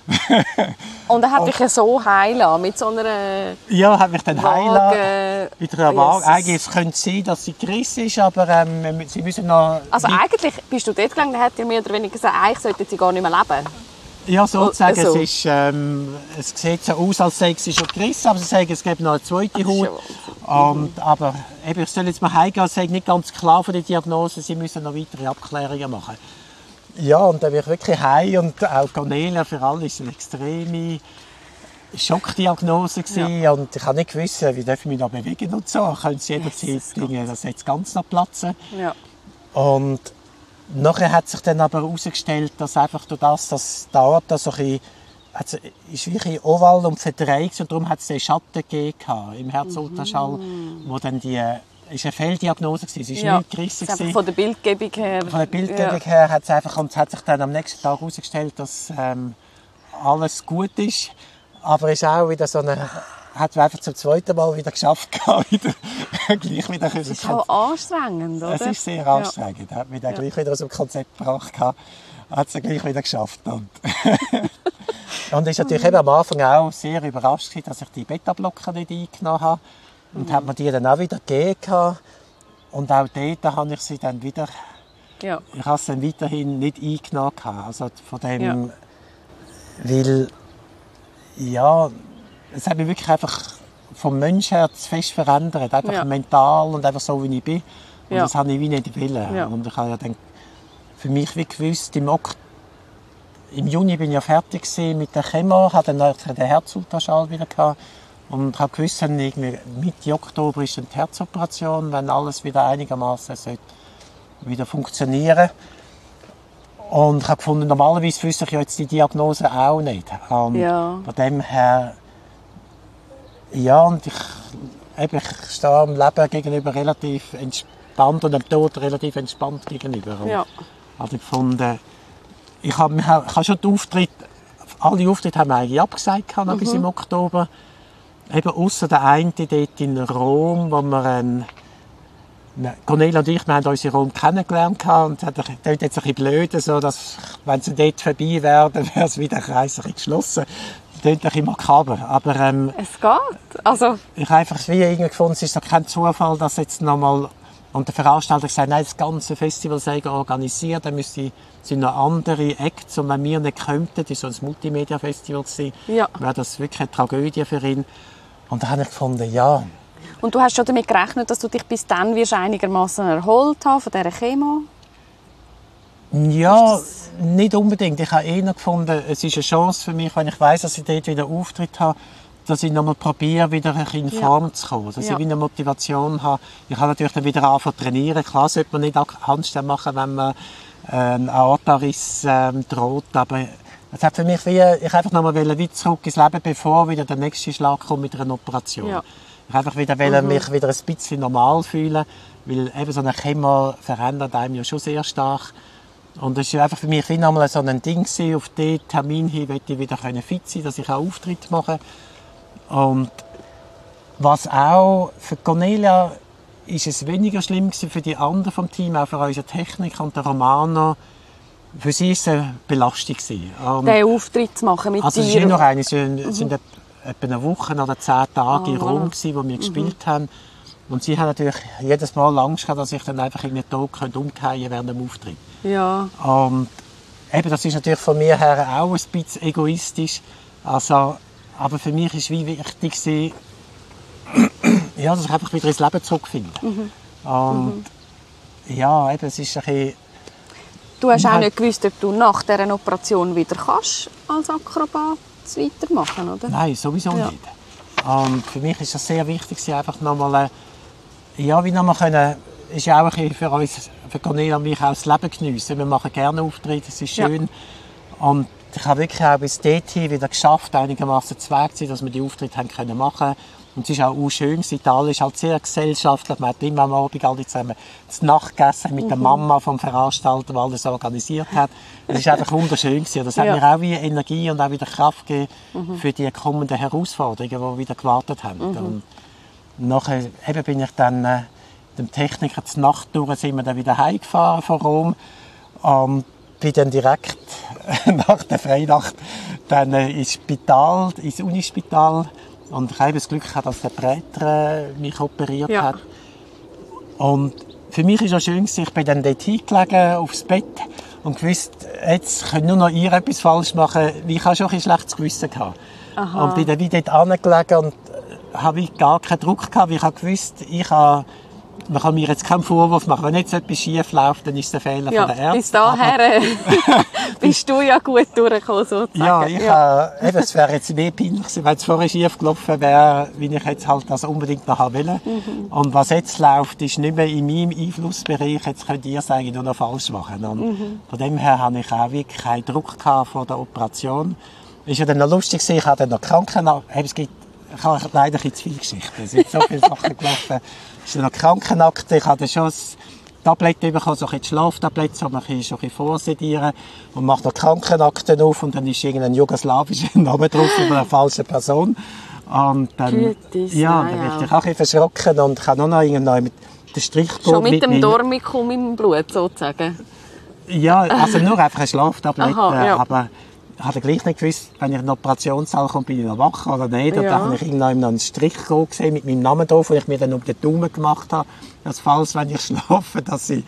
Und er hat dich ja so heilen mit so einer Ja, hat mich dann heilen mit einer Waage. Jesus. Eigentlich es könnte sein, dass sie gerissen ist, aber ähm, sie müssen noch... Also eigentlich bist du dort gegangen, hat dir mehr oder weniger gesagt, eigentlich sollte sie gar nicht mehr leben. Ja, sozusagen. Also. Es, ist, ähm, es sieht so aus, als sei sie schon gerissen, aber sie sagen, es gibt noch eine zweite Haut. Und, aber eben, ich soll jetzt mal heimgehen, es ist nicht ganz klar von der Diagnose, sie müssen noch weitere Abklärungen machen. Ja, und dann bin ich wirklich heim und auch Cornelia, für alle war es eine extreme Schockdiagnose gewesen. Ja. Und ich habe nicht gewusst, wie darf ich mich noch bewegen und so. Können sie jederzeit Dinge, das jetzt ganz noch platzen. Ja. Und nachher hat sich dann aber herausgestellt, dass einfach durch das, dass die Aorta so ein bisschen, also ist wirklich oval und verdreht und darum hat es den Schatten gegeben im Herzultraschall, mhm. wo dann die, ist eine Fehldiagnose gewesen, es war ja. nicht gerissen. Von der Bildgebung her. Von der Bildgebung ja. her hat es einfach, und es hat sich dann am nächsten Tag herausgestellt, dass ähm, alles gut ist, aber es ist auch wieder so eine, hat man einfach zum zweiten Mal wieder geschafft, wieder, gleich wieder. Das ist auch anstrengend, oder? Es ist sehr anstrengend. Ja. Hat mich dann ja. gleich wieder aus dem Konzept gebracht. Hat es gleich wieder geschafft. Und, und ist natürlich eben am Anfang auch sehr überrascht, dass ich die Beta-Blocker nicht eingenommen habe. Und mhm. hat mir die dann auch wieder gegeben. Und auch dort habe ich sie dann wieder... Ja. Ich habe sie dann weiterhin nicht eingenommen. Also von dem... Ja. Weil... Ja... Es hat mich wirklich einfach vom Menschen her fest verändert. Einfach ja. mental und einfach so, wie ich bin. Und ja. das habe ich wie nicht wollen. Ja. Und ich habe ja dann für mich wie gewusst, im, ok- im Juni bin ich ja fertig mit der Chemo, hatte dann den Herzultraschall wieder gehabt. Und habe gewusst, irgendwie Mitte Oktober ist dann die Herzoperation, wenn alles wieder einigermaßen wieder funktionieren. Und ich habe gefunden, normalerweise wüsste ich ja jetzt die Diagnose auch nicht. Und ja. von dem her... Ja, und ich, eben, ich stehe am Leben gegenüber relativ entspannt und dem Tod relativ entspannt gegenüber. Ja. Also ich gefunden, ich habe, ich habe schon die Auftritte, alle Auftritte haben wir eigentlich abgesagt noch mhm. bis im Oktober. Eben ausser der eine dort in Rom, wo wir ähm, Cornelia und ich, wir haben uns in Rom kennengelernt und das klingt jetzt ein bisschen blöd, so, dass wenn sie dort vorbei wären, wäre es wieder ein Kreis ein bisschen geschlossen. Das klingt ein bisschen makaber, aber ähm, es geht. Also ich habe einfach wie irgendwie gefunden, es ist doch kein Zufall, dass jetzt nochmal und der Veranstalter gesagt, nein, das ganze Festival sei organisiert, da müsste sind noch andere Acts und wenn wir nicht könnten, das war so ein Multimedia-Festival gewesen, ja. wäre das wirklich eine Tragödie für ihn. Und da habe ich gefunden, ja. Und du hast schon damit gerechnet, dass du dich bis dann wirst einigermaßen erholt haben von dieser Chemo? Ja, nicht unbedingt. Ich habe eher gefunden, es ist eine Chance für mich, wenn ich weiss, dass ich dort wieder Auftritt habe, dass ich nochmal probiere, wieder ein bisschen in Form ja. zu kommen. Dass ja. ich wieder eine Motivation habe. Ich habe natürlich dann wieder angefangen zu trainieren. Klar sollte man nicht Handstand machen, wenn man äh, einen Aortariss äh, droht, aber es hat für mich wie, ich einfach nochmal wieder zurück ins Leben, bevor wieder der nächste Schlag kommt mit einer Operation. Ja. Ich einfach wieder mhm. mich wieder ein bisschen normal fühlen, weil eben so eine Chemo verändert einem ja schon sehr stark. Und es war einfach für mich wie nochmal so ein Ding gewesen, auf diesen Termin hin wollte ich wieder fit sein, dass ich auch Auftritt mache. Und was auch für Cornelia ist es weniger schlimm gewesen, für die anderen vom Team, auch für unsere Techniker und den Romano. Für sie war es eine Belastung. Um, den Auftritt zu machen mit also dir? Also es ist noch eine, es sind, mhm. sind etwa eine Woche oder zehn Tage oh, in Rom gewesen, wo wir mhm. gespielt haben. Und sie haben natürlich jedes Mal Angst gehabt, dass ich dann einfach in den Tod umfallen könnte während dem Auftritt. Ja. Und eben, das ist natürlich von mir her auch ein bisschen egoistisch. Also, aber für mich war es wie wichtig, ja, dass ich einfach wieder ins Leben zurückfinde. Mhm. Und mhm. ja, eben, es ist ein bisschen... Du hast auch nicht gewusst, ob du nach dieser Operation wieder kannst als Akrobat weitermachen, oder? Nein, sowieso ja. nicht. Und für mich ist es sehr wichtig, einfach nochmal, ja, wie nochmal können, ist ja auch ein für uns, für Cornelia und mich auch das Leben geniessen. Wir machen gerne Auftritte, es ist schön. Ja. Und ich habe wirklich auch bis dorthin wieder geschafft, einigermaßen zu Weg zu sein, dass wir die Auftritte haben können machen. Und es war auch schön. Italien ist halt sehr gesellschaftlich. Man hat immer am Abend alle zusammen das Nacht gegessen mit mhm. der Mama vom Veranstalter, der alles organisiert hat. Es war einfach wunderschön. Das hat ja. mir auch wieder Energie und auch wieder Kraft gegeben mhm. für die kommenden Herausforderungen, die wieder gewartet haben. Mhm. Und nachher eben bin ich dann äh, dem Techniker zur Nacht durch, sind wir dann wieder heimgefahren von Rom. Und bin dann direkt nach der Freinacht dann äh, ins Spital, ins Unispital. Und ich habe das Glück gehabt, dass der Präter mich operiert ja. hat. Und für mich war es schön, ich bin dann dort hingelegen, aufs Bett und gewusst, jetzt können nur noch ihr etwas falsch machen. Ich hatte schon ein schlechtes Gewissen gehabt. Aha. Und bin dann wieder dort hingelegen und habe gar keinen Druck gehabt, weil ich habe gewusst, ich habe, man kann mir jetzt keinen Vorwurf machen. Wenn jetzt etwas schief läuft, dann ist es der Fehler ja, von der Ärzte. Bis dahin bist du ja gut durchgekommen, sozusagen. Ja, ich ja. Habe, eben, es wäre jetzt mehr peinlich gewesen, wenn es vorher schief gelaufen wäre, wie ich jetzt halt das unbedingt noch haben will. Mhm. Und was jetzt läuft, ist nicht mehr in meinem Einflussbereich. Jetzt könnt ihr es eigentlich nur noch falsch machen. Und mhm. von dem her hatte ich auch wirklich keinen Druck gehabt vor der Operation. Es war ja dann noch lustig, ich hatte dann noch Krankenakte. Es gibt, ich habe leider ein bisschen zu viele Geschichten. Es sind so viele Sachen gelaufen. Es ist dann noch Krankenakte. Ich hatte schon Tabletten bekommen, so ein Schlaftabletten, so man kann schon ein bisschen vorsedieren und macht noch Krankenakten auf und dann ist irgendein jugoslawischer Name drauf über eine falsche Person. Und dann, ja, dann bin ich auch ein bisschen verschrocken und ich habe noch irgendwann mit dem Strichcode... Schon mit, mit dem Dormicum im Blut, sozusagen? Ja, also nur einfach ein Schlaftablette, Aha, ja. aber ich hatte gleich nicht gewusst, wenn ich in den Operationssaal komme, bin ich noch wach oder nicht. Ja. Und dann habe ich irgendwann noch einen Strichcode gesehen mit meinem Namen drauf, den ich mir dann um den Daumen gemacht habe. Das falls, wenn ich schlafe, dass ich...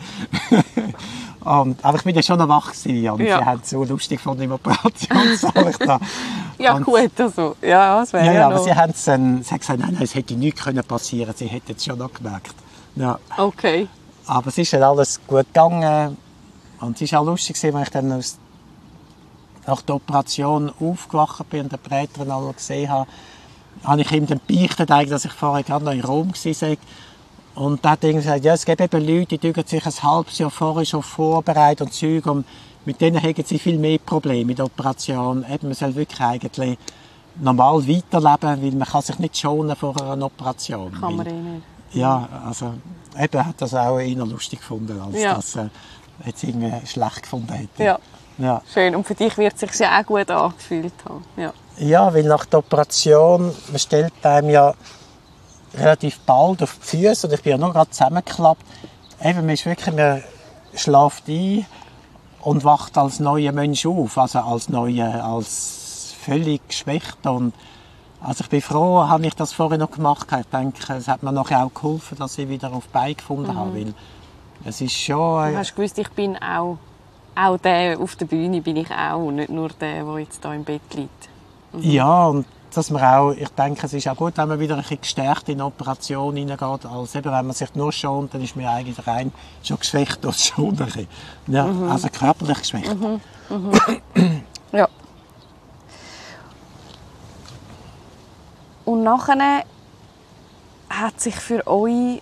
und, aber ich bin ja schon noch wach gewesen und ja. Sie haben es so lustig von im Operationssaal. Ich da. Ja, und, gut, also. Ja, das wäre ja, ja, ja noch... aber sie haben es dann sie haben gesagt, nein, nein, es hätte nichts passieren können. Sie hätten es schon noch gemerkt. Ja. Okay. Aber es ist dann alles gut gegangen. Und es war auch lustig, als ich dann aus nach der Operation aufgewacht bin und den Präter alle gesehen habe, habe ich ihm dann beichtet, dass ich vorher gerade noch in Rom war. Und dann hat er gesagt, ja, es gibt eben Leute, die sich ein halbes Jahr vorher schon vorbereiten und Zeug, und mit denen haben sie viel mehr Probleme mit der Operation. Eben, man soll wirklich eigentlich normal weiterleben, weil man kann sich nicht schonen vor einer Operation. Kann man eh nicht. Ja, also eben hat das auch eher lustig gefunden, als ja. dass er äh, jetzt irgendwie schlecht gefunden hätte. Ja. Ja. Schön. Und für dich wird es sich ja auch gut angefühlt haben. Ja. Ja, weil nach der Operation, man stellt einem ja relativ bald auf die Füße, und ich bin ja noch gerade zusammengeklappt. Eben, man ist wirklich, man schläft ein und wacht als neuer Mensch auf, also als neuer, als völlig geschwächt. Und also ich bin froh, habe ich das vorher noch gemacht. Ich denke, es hat mir nachher auch geholfen, dass ich wieder auf die Beine gefunden mhm. habe, weil es ist schon... Du hast gewusst, ich bin auch Auch der auf der Bühne bin ich auch, nicht nur der, der jetzt hier im Bett liegt. Mhm. Ja, und dass man auch, ich denke, es ist auch gut, wenn man wieder ein bisschen gestärkt in eine Operation hineingeht, als eben, wenn man sich nur schont, dann ist man eigentlich rein schon geschwächt durch schon ein bisschen. Ja, mhm. Also körperlich geschwächt. Mhm. Mhm. Ja. Und nachher hat sich für euch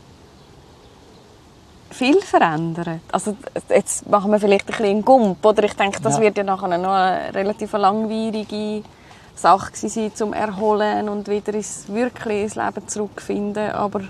viel verändert. Also jetzt machen wir vielleicht ein bisschen einen Gump, oder? Ich denke, das ja. wird ja nachher noch eine relativ langwierige Sache sein, zum Erholen und wieder ins, wirklich ins Leben zurückfinden. Aber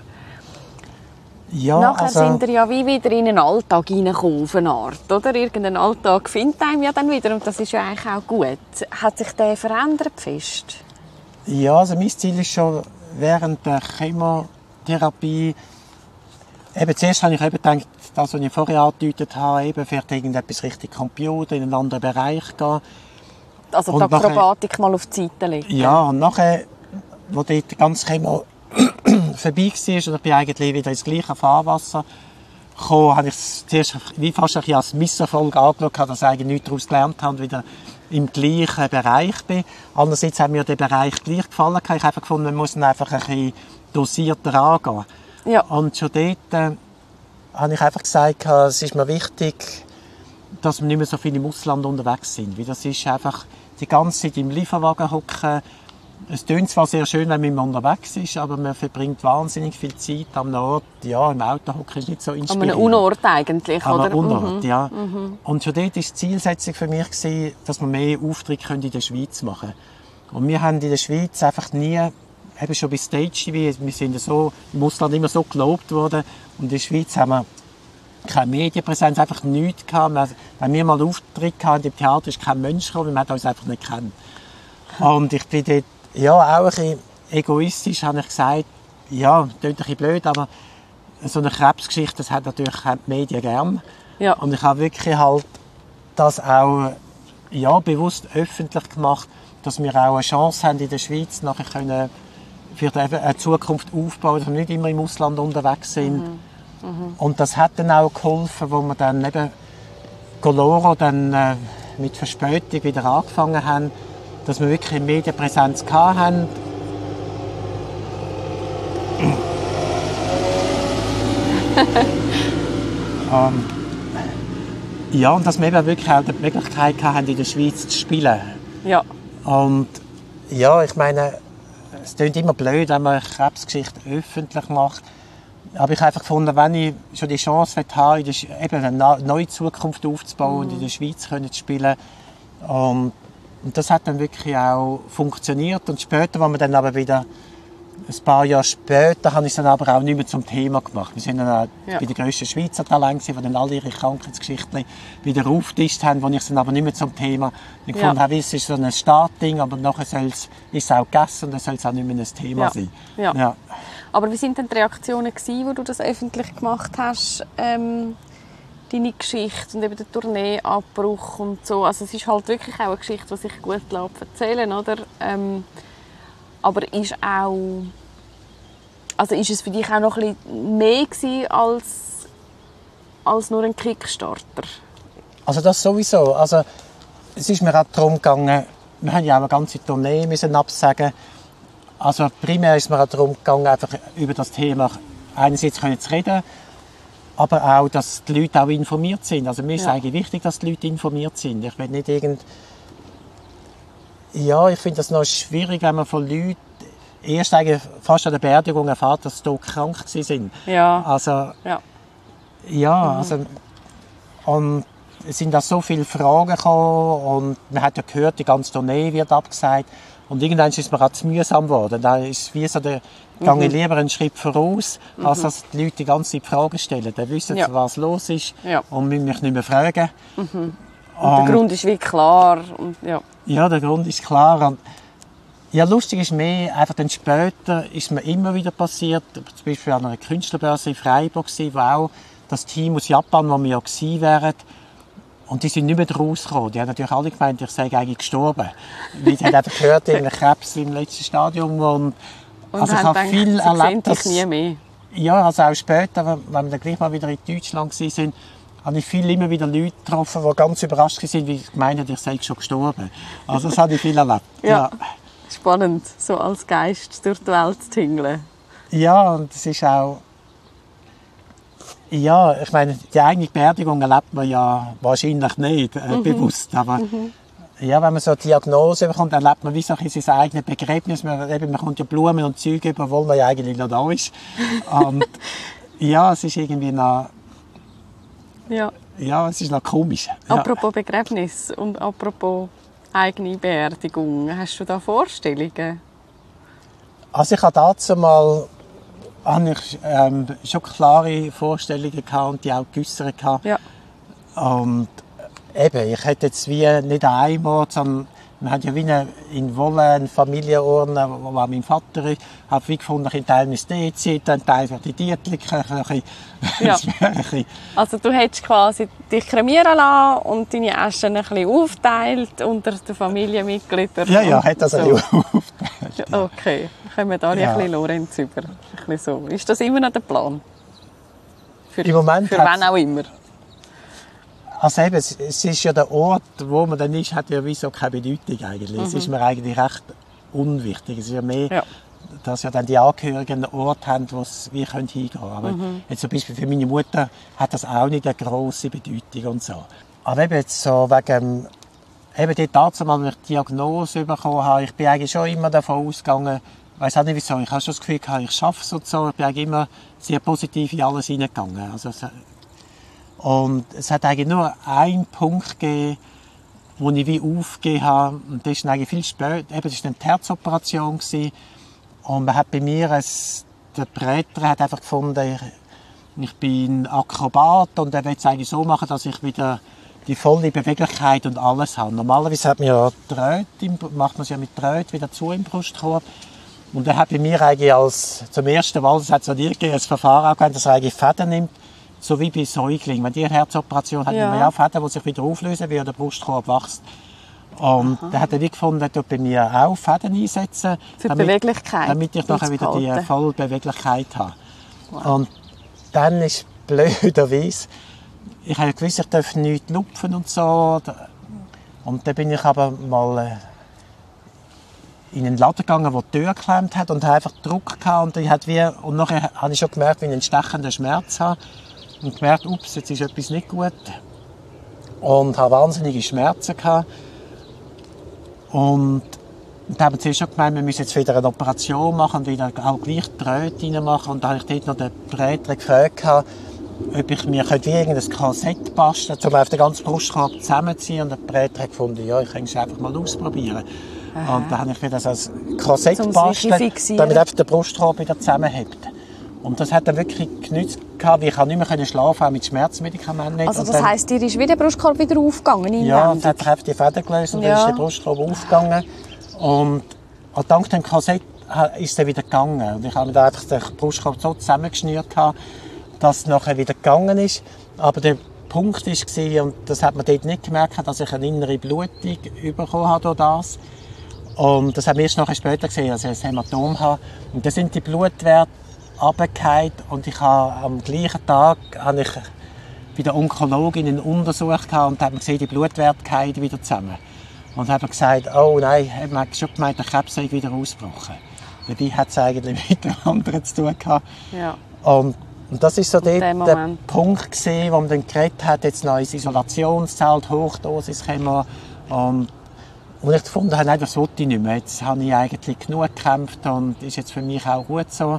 ja, nachher also, sind wir ja wie wieder in einen Alltag hineingekommen, auf eine Art, oder? Irgendein Alltag findet einem ja dann wieder und das ist ja eigentlich auch gut. Hat sich der verändert fest? Ja, also mein Ziel ist schon während der Chemotherapie, eben zuerst habe ich eben gedacht, das, was ich vorher angedeutet habe, eben vielleicht irgendetwas Richtung Computer, in einen anderen Bereich gehen. Also die Akrobatik mal auf die Seite legen? Ja, und nachher, wo dort ganz Chemo vorbei war und ich bin eigentlich wieder ins gleiche Fahrwasser gekommen, habe ich es zuerst wie fast ein bisschen als Misserfolg angeschaut, dass ich eigentlich nichts daraus gelernt habe und wieder im gleichen Bereich bin. Andererseits hat mir der Bereich gleich gefallen. Ich habe einfach gefunden, man muss ihn einfach ein bisschen dosierter angehen. Ja. Und schon dort äh, habe ich einfach gesagt, es ist mir wichtig, dass wir nicht mehr so viel im Ausland unterwegs sind. Weil das ist einfach die ganze Zeit im Lieferwagen hocken. Es klingt zwar sehr schön, wenn man unterwegs ist, aber man verbringt wahnsinnig viel Zeit am Ort. Ja, im Auto hocken ist nicht so inspirierend. An einem Unort eigentlich, An oder? einem Unort, mhm. ja. Mhm. Und schon dort war die Zielsetzung für mich, dass wir mehr Auftritte in der Schweiz machen können. Und wir haben in der Schweiz einfach nie, eben schon bei Stage T V, wir sind so im Ausland immer so gelobt worden. Und in der Schweiz haben wir keine Medienpräsenz, einfach nichts gehabt. Wenn wir mal einen Auftritt hatten im Theater, ist kein Mensch gekommen, weil man uns einfach nicht kennt. Und ich bin dort, ja, auch ein bisschen egoistisch, habe ich gesagt, ja, klingt ein bisschen blöd, aber so eine Krebsgeschichte, das hat natürlich die Medien gern. Ja. Und ich habe wirklich halt das auch, ja, bewusst öffentlich gemacht, dass wir auch eine Chance haben in der Schweiz, nachher können für eine Zukunft aufbauen, dass wir nicht immer im Ausland unterwegs sind. Mhm. Mhm. Und das hat dann auch geholfen, wo wir dann eben Goloro dann äh, mit Verspätung wieder angefangen haben, dass wir wirklich eine Medienpräsenz hatten. ähm, ja, und dass wir eben wirklich auch die Möglichkeit hatten, in der Schweiz zu spielen. Ja. Und ja, ich meine, es klingt immer blöd, wenn man eine Krebsgeschichte öffentlich macht. Aber ich habe einfach gefunden, wenn ich schon die Chance habe, in der, eben eine neue Zukunft aufzubauen mhm. und in der Schweiz können zu spielen. Und, und das hat dann wirklich auch funktioniert. Und später, als wir dann aber wieder, ein paar Jahre später, habe ich es dann aber auch nicht mehr zum Thema gemacht. Wir waren dann auch ja. bei den grössten Schweizer Talenten, die dann alle ihre Krankheitsgeschichten wieder aufgetischt haben, wo ich es dann aber nicht mehr zum Thema ich ja. gefunden habe, es ist so ein Startding, aber nachher soll es, ist es auch gegessen und dann soll es auch nicht mehr ein Thema ja. sein. Ja. Ja. Aber wie waren denn die Reaktionen, als du das öffentlich gemacht hast, ähm, deine Geschichte und eben der Tourneeabbruch und so? Also es ist halt wirklich auch eine Geschichte, die sich gut erzählen lässt, oder? Ähm, aber ist auch, also ist es für dich auch noch ein bisschen mehr gewesen als, als nur ein Kickstarter? Also das sowieso. Also es ist mir auch darum gegangen, wir haben ja auch eine ganze Tournee müssen absagen. Also primär ist es mir auch darum gegangen, einfach über das Thema einerseits zu reden, aber auch, dass die Leute auch informiert sind. Also mir ist ja. eigentlich wichtig, dass die Leute informiert sind. Ich will nicht irgend Ja, ich finde das noch schwierig, wenn man von Leuten erst eigentlich fast an der Beerdigung erfährt, dass sie krank waren. Ja. Also, ja. Ja, mhm. also, und es sind da so viele Fragen gekommen und man hat ja gehört, die ganze Tournee wird abgesagt. Und irgendwann ist es mir auch zu mühsam geworden. Da ist wie so der, mhm. gehe ich lieber einen Schritt voraus, mhm. als dass die Leute die ganze Zeit Fragen stellen. Dann wissen sie, ja. was los ist ja. und müssen mich nicht mehr fragen. Mhm. Und der Grund ist wie klar. Und, ja. ja, der Grund ist klar. Und ja, lustig ist mehr, einfach dann später ist mir immer wieder passiert, zum Beispiel an einer Künstlerbörse in Freiburg, wo auch das Team aus Japan, wo wir ja gewesen wären, und die sind nicht mehr rausgekommen. Die haben natürlich alle gemeint, ich sei eigentlich gestorben. Weil die haben einfach gehört, irgendein Krebs im letzten Stadium. Und, und also ich habe gedacht, viel erlebt, dass, nie mehr. Ja, also auch später, wenn wir dann gleich mal wieder in Deutschland waren, habe ich viel immer wieder Leute getroffen, die ganz überrascht waren, wie ich gemeint habe, ich sei schon gestorben. Also das habe ich viel erlebt. Ja. Ja. Spannend, so als Geist durch die Welt zu tingeln. Ja, und es ist auch... Ja, ich meine, die eigene Beerdigung erlebt man ja wahrscheinlich nicht äh, mhm. bewusst, aber mhm. Ja, wenn man so eine Diagnose bekommt, dann lebt man wie so ein sein eigenes Begräbnis. Man, eben, man kommt ja Blumen und Zeug über, obwohl man ja eigentlich noch da ist. Und ja, es ist irgendwie noch... Ja. Ja, es ist noch komisch. Ja. Apropos Begräbnis und apropos eigene Beerdigung, hast du da Vorstellungen? Also ich hatte dazu mal habe ich, ähm, schon klare Vorstellungen gehabt und die auch geäussert gehabt. Ja. Und eben, ich hätte jetzt wie nicht an einem Ort, sondern man hat ja wie eine, in Wolle einen Familienurne, wo mein Vater ist. Ich habe wie gefunden, ein Teil müsste dort sein, ein Teil für die Dietliken. Ja. Also du hättest quasi dich kremieren lassen und deine Asche ein bisschen aufteilt unter den Familienmitgliedern. Ja, ja, hat das so. Ein bisschen aufteilt. Ja. Okay, kommen wir da ja. ein bisschen Lorenz über. Ein bisschen so. Ist das immer noch der Plan? Für, Im Moment für wen auch immer? Also eben, es ist ja der Ort, wo man dann ist, hat ja wie so keine Bedeutung eigentlich. Mhm. Es ist mir eigentlich recht unwichtig. Es ist ja mehr, ja. dass ja dann die Angehörigen einen Ort haben, wo sie wie hingehen können. Aber mhm. jetzt zum Beispiel für meine Mutter hat das auch nicht eine grosse Bedeutung und so. Aber eben jetzt so wegen, eben dort dazu mal, als ich die Diagnose bekommen habe, ich bin eigentlich schon immer davon ausgegangen, ich weiss auch nicht wieso, ich habe schon das Gefühl gehabt, ich schaffe es und so. Ich bin eigentlich immer sehr positiv in alles hineingegangen. Also, und es hat eigentlich nur einen Punkt gegeben, wo ich wie aufgegeben habe. Und das ist eigentlich viel später. Eben, das war eine Herzoperation. Und man hat bei mir, ein, der Präter hat einfach gefunden, ich, ich bin Akrobat und er will es eigentlich so machen, dass ich wieder die volle Beweglichkeit und alles habe. Normalerweise hat man ja Drähte, macht man es ja mit Drähten wieder zu im Brustkorb. Und er hat bei mir eigentlich als, zum ersten Mal, das hat es nie gegeben, ein Verfahren auch gegeben, dass er eigentlich Fäden nimmt. So wie bei Säuglingen. Wenn die eine Herzoperation hat, ja. man ja Fäden, die sich wieder auflösen, wie der Brustkorb wächst. Und da hat er wie gefunden, er tut bei mir auch Fäden einsetzen. Für damit, Beweglichkeit. Damit ich nachher wieder die volle Beweglichkeit habe. Wow. Und dann ist blöderweise, ich habe gewusst, ich darf nichts lupfen und so. Und dann bin ich aber mal in einen Laden gegangen, der die Tür geklemmt hat und einfach Druck gehabt. Und, ich hatte wie, und nachher habe ich schon gemerkt, wie ich einen stechenden Schmerz habe. Und gemerkt, ups, jetzt ist etwas nicht gut. Und hatte wahnsinnige Schmerzen gehabt. Und dann haben wir zuerst schon gemeint, wir müssen jetzt wieder eine Operation machen und wieder auch gleich die Drähte reinmachen. Und dann habe ich dort noch den Präter gefragt, ob ich mir wie irgendein Korsett basteln könnte, um auf den ganzen Brustkorb zusammenzuziehen. Und der Präter hat gefunden, ja, ich kann es einfach mal ausprobieren. Aha. Und dann habe ich wieder so ein Korsett gebastelt, damit einfach der Brustkorb wieder zusammenhält. Und das hat dann wirklich genützt, weil ich nicht mehr schlafen, auch mit Schmerzmedikamenten. Also das heisst, dir ist wieder der Brustkorb wieder aufgegangen? Ja, es hat sich einfach die Fäden gelöst und ja. dann ist der Brustkorb aufgegangen. Und, und dank dem Korsett ist er wieder gegangen. Und ich habe mir da einfach den Brustkorb so zusammengeschnürt, dass es nachher wieder gegangen ist. Aber der Punkt war, und das hat man dort nicht gemerkt, dass ich eine innere Blutung bekommen habe durch das. Und das haben wir erst nachher später gesehen, dass ich ein Hämatom habe. Und dann sind die Blutwerte runtergefallen und ich habe am gleichen Tag habe ich bei der Onkologin einen Untersuch gehabt und da hat man gesehen, die Blutwerte fallen wieder zusammen. Und dann hat man gesagt, oh nein, man hat schon gemeint, der Krebs sei wieder ausgebrochen. Dabei hat es eigentlich mit dem anderen zu tun gehabt. Ja. Und, und das ist so der, der Punkt gewesen, wo man dann geredet hat, jetzt noch ins Isolationszelt, Hochdosis Chemo. Und Und ich gefunden habe, nein, das wollte ich nicht mehr. Jetzt habe ich eigentlich genug gekämpft und ist jetzt für mich auch gut so.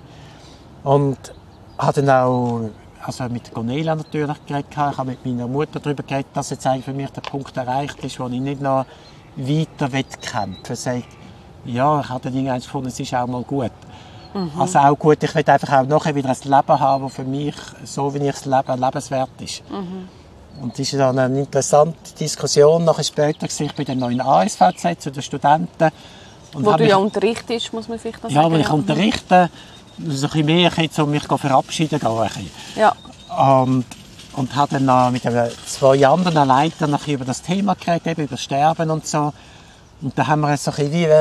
Und habe dann auch also mit Cornelia natürlich geredet. Ich habe mit meiner Mutter darüber geredet, dass jetzt eigentlich für mich der Punkt erreicht ist, wo ich nicht noch weiter kämpfen will. Ja, ich habe dann irgendwann gefunden, es ist auch mal gut. Mhm. Also auch gut, ich will einfach auch nachher wieder ein Leben haben, das für mich, so wie ich es lebe, lebenswert ist. Mhm. Und das ist dann eine interessante Diskussion nachher später. Ich bin dann noch in A S V Z zu den Studenten. Und wo du mich, ja unterrichtest, muss man sich das ja, sagen. Ja, wo ich unterrichte, so ein bisschen mehr, um mich verabschieden zu gehen. Ja. Und, und habe dann noch mit zwei anderen Leitern noch über das Thema geredet, eben über Sterben und so. Und da haben wir so ein bisschen wie,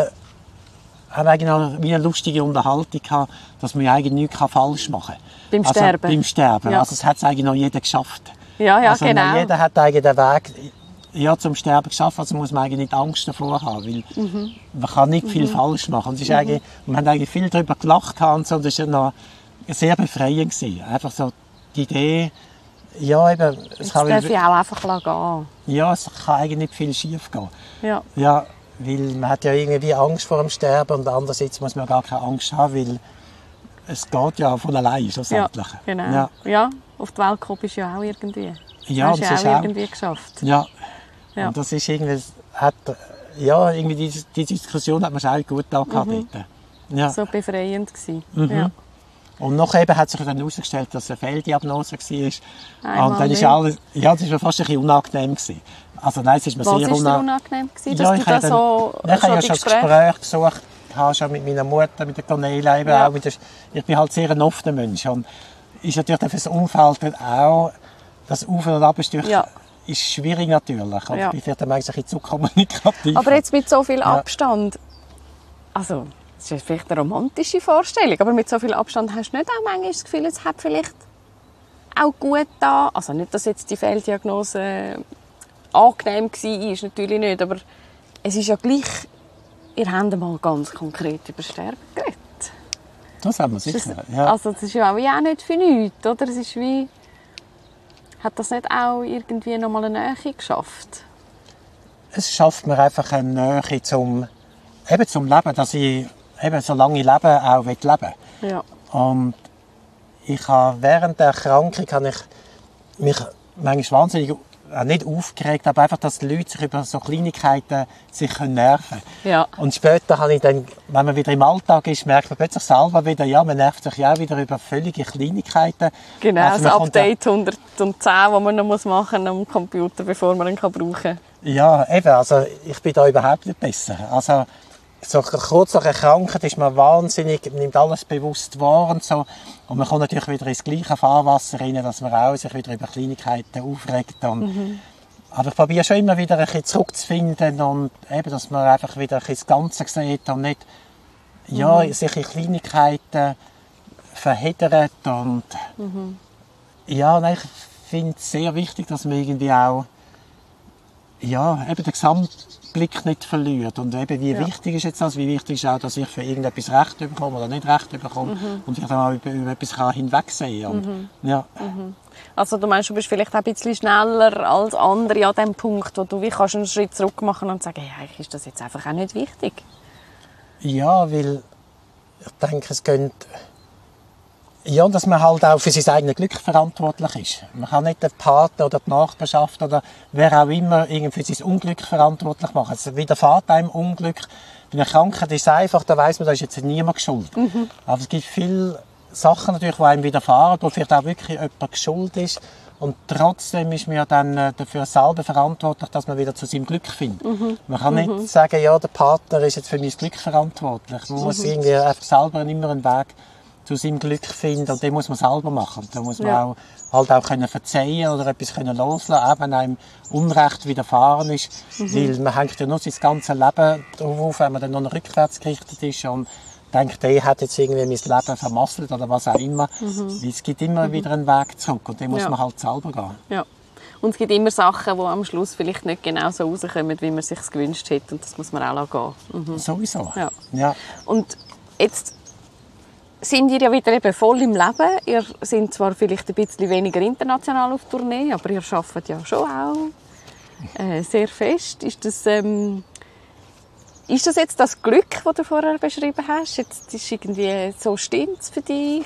haben eigentlich noch wie eine lustige Unterhaltung gehabt, dass man eigentlich nichts falsch machen kann. Beim also, Sterben? Beim Sterben. Ja. Also es hat es eigentlich noch jeder geschafft. Ja, ja, also, genau. Jeder hat eigentlich den Weg ja, zum Sterben geschafft, also muss man eigentlich nicht Angst davor haben, weil mhm. man kann nicht viel mhm. falsch machen. Und es ist mhm. eigentlich, wir haben eigentlich viel darüber gelacht und so, und das war noch sehr befreiend gewesen. Einfach so die Idee, Ja, eben. Es Jetzt kann, darf ich auch einfach gehen. Ja, es kann eigentlich nicht viel schief gehen. Ja. Ja, weil man hat ja irgendwie Angst vor dem Sterben und andererseits muss man gar keine Angst haben, weil es geht ja von allein schlussendlich. Ja, genau. Ja. Ja, auf die Welt gekommen bist du ja auch irgendwie. Ja, hast du ja das auch ist auch- irgendwie geschafft. Ja. Ja. Und das ist irgendwie, hat, ja, irgendwie die, die Diskussion hat man schon auch gut da gehabt dort. Ja. So befreiend gewesen. Mhm. Ja. Und nachher eben hat sich dann herausgestellt, dass es eine Fehldiagnose war. Einmal Und dann ist mehr. alles, ja, das war fast ein bisschen unangenehm gewesen. Also nein, es ist mir Was sehr war dir una- unangenehm gewesen, dass Ja, du ich da habe so dann, ich habe ja die schon das Gespräche- Gespräch gesucht, habe schon mit meiner Mutter, mit der Cornelia eben Ja. auch. Mit der, ich bin halt sehr ein offener Mensch. Und ist natürlich dann für das Umfeld dann auch, das Auf- und Abstück Ja. ist schwierig natürlich. Und Ja. ich bin vielleicht manchmal ein bisschen zu kommunikativ. Aber jetzt mit so viel Abstand, also das ist vielleicht eine romantische Vorstellung, aber mit so viel Abstand hast du nicht auch manchmal das Gefühl, es hat vielleicht auch gut da. Also nicht, dass jetzt die Fehldiagnose angenehm war, ist natürlich nicht, aber es ist ja gleich, ihr habt mal ganz konkret über Sterben geredet. Das haben wir Ist das- sicher. Ja. Also das ist ja wie auch nicht für nichts, oder? Es ist wie, hat das nicht auch irgendwie noch mal eine Nähe geschafft? Es schafft mir einfach eine Nähe zum, eben zum Leben, dass ich eben, solange ich lebe, auch leben will. Ja. Und ich habe während der Erkrankung habe ich mich manchmal wahnsinnig, auch nicht aufgeregt, aber einfach, dass die Leute sich über so Kleinigkeiten sich nerven können. Ja. Und später habe ich dann, wenn man wieder im Alltag ist, merkt man plötzlich selber wieder, ja, man nervt sich ja auch wieder über völlige Kleinigkeiten. Genau, Also das man kommt ja- Update hundertzehn, das man noch machen muss am Computer, bevor man ihn brauchen kann. Ja, eben, also ich bin da überhaupt nicht besser. Also so kurz nach der Krankheit ist man wahnsinnig, nimmt alles bewusst wahr und so. Und man kommt natürlich wieder ins gleiche Fahrwasser rein, dass man auch sich wieder über Kleinigkeiten aufregt. Und Mhm. Aber ich probiere schon immer wieder ein bisschen zurückzufinden und eben, dass man einfach wieder ein bisschen das Ganze sieht und nicht ja, Mhm. sich in Kleinigkeiten verheddert. Und ja, nein, ich finde es sehr wichtig, dass man irgendwie auch ja, eben den Gesamtblick nicht verliert. Und eben, wie Ja. wichtig ist jetzt das? Wie wichtig ist auch, dass ich für irgendetwas Recht bekomme oder nicht Recht bekomme und ich dann auch über, über etwas kann hinwegsehen kann. Und, ja. Also du meinst, du bist vielleicht auch ein bisschen schneller als andere an dem Punkt, wo du wie kannst einen Schritt zurück machen und sagen, hey, eigentlich ist das jetzt einfach auch nicht wichtig. ja, weil ich denke, es geht ja, dass man halt auch für sein eigenes Glück verantwortlich ist. Man kann nicht den Partner oder die Nachbarschaft oder wer auch immer irgendwie für sein Unglück verantwortlich machen. Also widerfährt einem Unglück. Bei einer Krankheit ist es einfach, da weiss man, da ist jetzt niemand schuld. Aber es gibt viele Sachen natürlich, die einem widerfahren, wo vielleicht auch wirklich jemand schuld ist. Und trotzdem ist man ja dann äh, dafür selber verantwortlich, dass man wieder zu seinem Glück findet. Man kann nicht sagen, ja, der Partner ist jetzt für mein Glück verantwortlich. Man muss irgendwie einfach selber immer einen Weg zu seinem Glück finden und den muss man selber machen. Da muss man Ja. auch, halt auch können verzeihen oder etwas können loslassen, auch wenn einem Unrecht widerfahren ist. Weil man hängt ja nur sein ganzes Leben darauf, wenn man dann noch rückwärts gerichtet ist und denkt, der hat jetzt irgendwie mein Leben vermasselt oder was auch immer. Weil es gibt immer wieder einen Weg zurück und den muss Ja. man halt selber gehen. Ja. Und es gibt immer Sachen, die am Schluss vielleicht nicht genau so rauskommen, wie man es sich gewünscht hätte. Und das muss man auch gehen. Mhm. Sowieso. Ja. Ja. Und jetzt sind ihr ja wieder eben voll im Leben. Ihr seid zwar vielleicht ein bisschen weniger international auf Tournee, aber ihr arbeitet ja schon auch äh, sehr fest. Ist das, ähm, ist das jetzt das Glück, das du vorher beschrieben hast? Jetzt ist irgendwie so stimmt's für dich?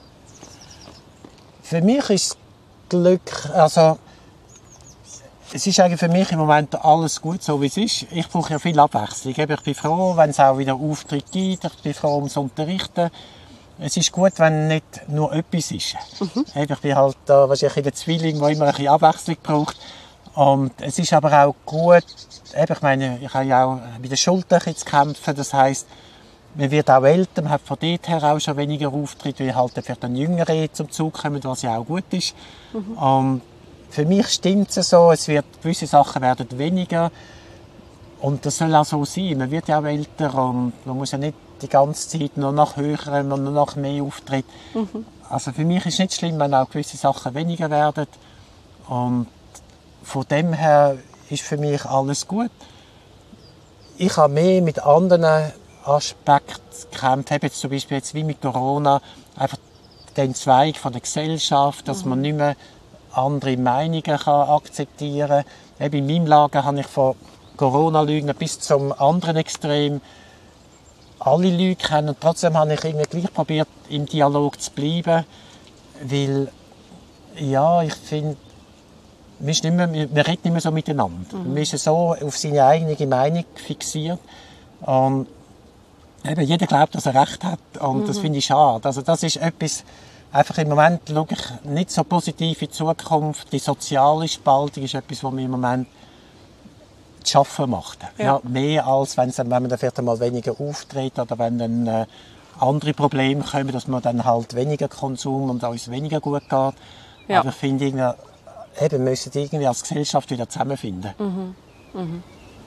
Für mich ist Glück, also es ist eigentlich für mich im Moment alles gut, so wie es ist. Ich brauche ja viel Abwechslung. Ich bin froh, wenn es auch wieder Auftritte gibt. Ich bin froh ums Unterrichten. Es ist gut, wenn nicht nur etwas ist. Mhm. Ich bin halt da wahrscheinlich der Zwilling, der immer ein bisschen Abwechslung braucht. Und es ist aber auch gut, eben, ich meine, ich habe ja auch mit der Schulter zu kämpfen. Das heisst, man wird auch älter, man hat von dort her auch schon weniger Auftritte, weil halt vielleicht dann Jüngere zum Zug kommen, was ja auch gut ist. Und für mich stimmt es so, es wird, gewisse Sachen werden weniger. Und das soll auch so sein. Man wird ja auch älter und man muss ja nicht die ganze Zeit nur noch höher und nur noch mehr Auftritt. Also für mich ist es nicht schlimm, wenn auch gewisse Sachen weniger werden. Und von dem her ist für mich alles gut. Ich habe mehr mit anderen Aspekten gekämpft. Ich habe jetzt zum Beispiel jetzt wie mit Corona einfach den Zweig von der Gesellschaft, dass man nicht mehr andere Meinungen kann akzeptieren kann. Eben in meinem Lager habe ich von Corona-Lügner bis zum anderen Extrem alle Leute kennen. Und trotzdem habe ich irgendwie gleich probiert, im Dialog zu bleiben, weil ja, ich finde, man, ist nicht mehr, man redet nicht mehr so miteinander. Mhm. Man ist so auf seine eigene Meinung fixiert. Und eben, jeder glaubt, dass er Recht hat. Und mhm. das finde ich schade. Also das ist etwas, einfach im Moment schaue ich nicht so positiv in die Zukunft. Die soziale Spaltung ist etwas, was mir im Moment zu schaffen macht. Ja. Ja, mehr als wenn, wenn man dann vielleicht einmal weniger auftritt oder wenn dann äh, andere Probleme kommen, dass man dann halt weniger Konsum und uns weniger gut geht. Ja. Aber ich finde, eben, wir müssen irgendwie als Gesellschaft wieder zusammenfinden. Mhm. Mhm.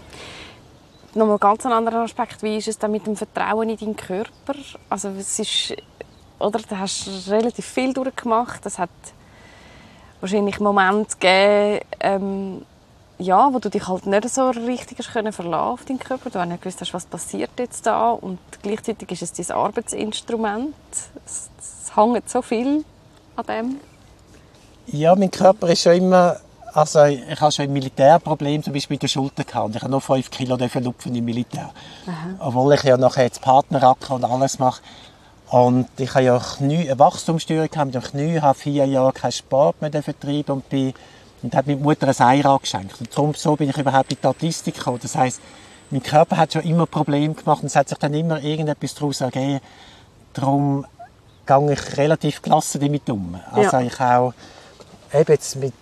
Nochmal ganz ein anderer Aspekt. Wie ist es dann mit dem Vertrauen in deinen Körper? Also es ist, oder, du hast relativ viel durchgemacht. Es hat wahrscheinlich Momente gegeben, ähm, ja, wo du dich halt nicht so richtig hast können verlassen auf deinen Körper. Du hast nicht gewusst, was passiert jetzt da. Und gleichzeitig ist es dein Arbeitsinstrument. Es, es hängt so viel an dem. Ja, mein Körper ist schon immer, also ich habe schon ein Militärproblem, zum Beispiel mit der Schulter gehabt. Ich habe noch fünf Kilo lupfen im Militär. Aha. Obwohl ich ja nachher jetzt Partneracker und alles mache. Und ich habe ja Knie, eine Wachstumsstörung mit dem Knie, habe vier Jahre keinen Sport mehr vertrieben und bin und hat meine Mutter ein Einrad geschenkt. Und darum so bin ich überhaupt in die Autistik gekommen. Das heisst, mein Körper hat schon immer Probleme gemacht und es hat sich dann immer irgendetwas daraus ergeben. Darum gehe ich relativ gelassen damit um. Also ja. ich auch eben jetzt mit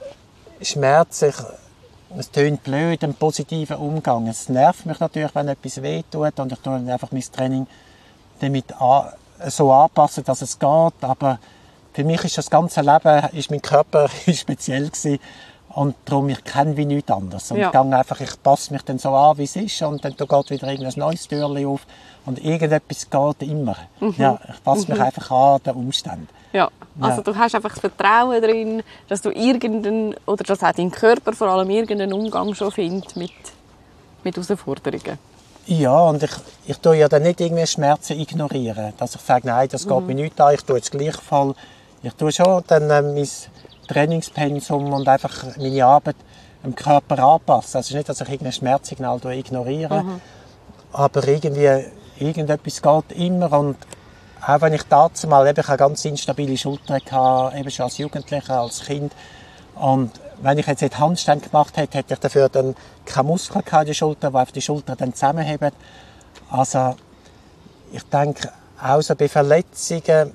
Schmerz, ich, es tönt blöd, einen positiven Umgang. Es nervt mich natürlich, wenn etwas wehtut und ich tue einfach mein Training damit an, so anpassen, dass es geht. Aber für mich ist das ganze Leben, ist mein Körper speziell gewesen. Und darum, ich kenne wie nichts anderes. Und ja. ich, einfach, ich passe mich dann so an, wie es ist. Und dann geht wieder irgendein neues Türchen auf. Und irgendetwas geht immer. Mhm. Ja, ich passe mich mhm. einfach an den Umständen. Ja, also ja. du hast einfach das Vertrauen drin, dass du irgendeinen, oder dass auch dein Körper vor allem irgendeinen Umgang schon findet mit, mit Herausforderungen. Ja, und ich, ich tue ja dann nicht irgendwie Schmerzen ignorieren. Dass ich sage, nein, das geht mhm. mir nicht an, ich tue jetzt gleich voll. Ich tue schon dann äh, mein Trainingspensum und einfach meine Arbeit dem Körper anpassen. Also es ist nicht, dass ich irgendein Schmerzsignal ignoriere, mhm. aber irgendwie, irgendetwas geht immer. Und auch wenn ich dazu mal, eben, ich hatte ganz instabile Schultern gehabt, eben schon als Jugendlicher, als Kind. Und wenn ich jetzt Handstand gemacht hätte, hätte ich dafür dann keine Muskeln in der Schulter, die auf die Schulter dann zusammenheben. Also ich denke, auch so bei Verletzungen,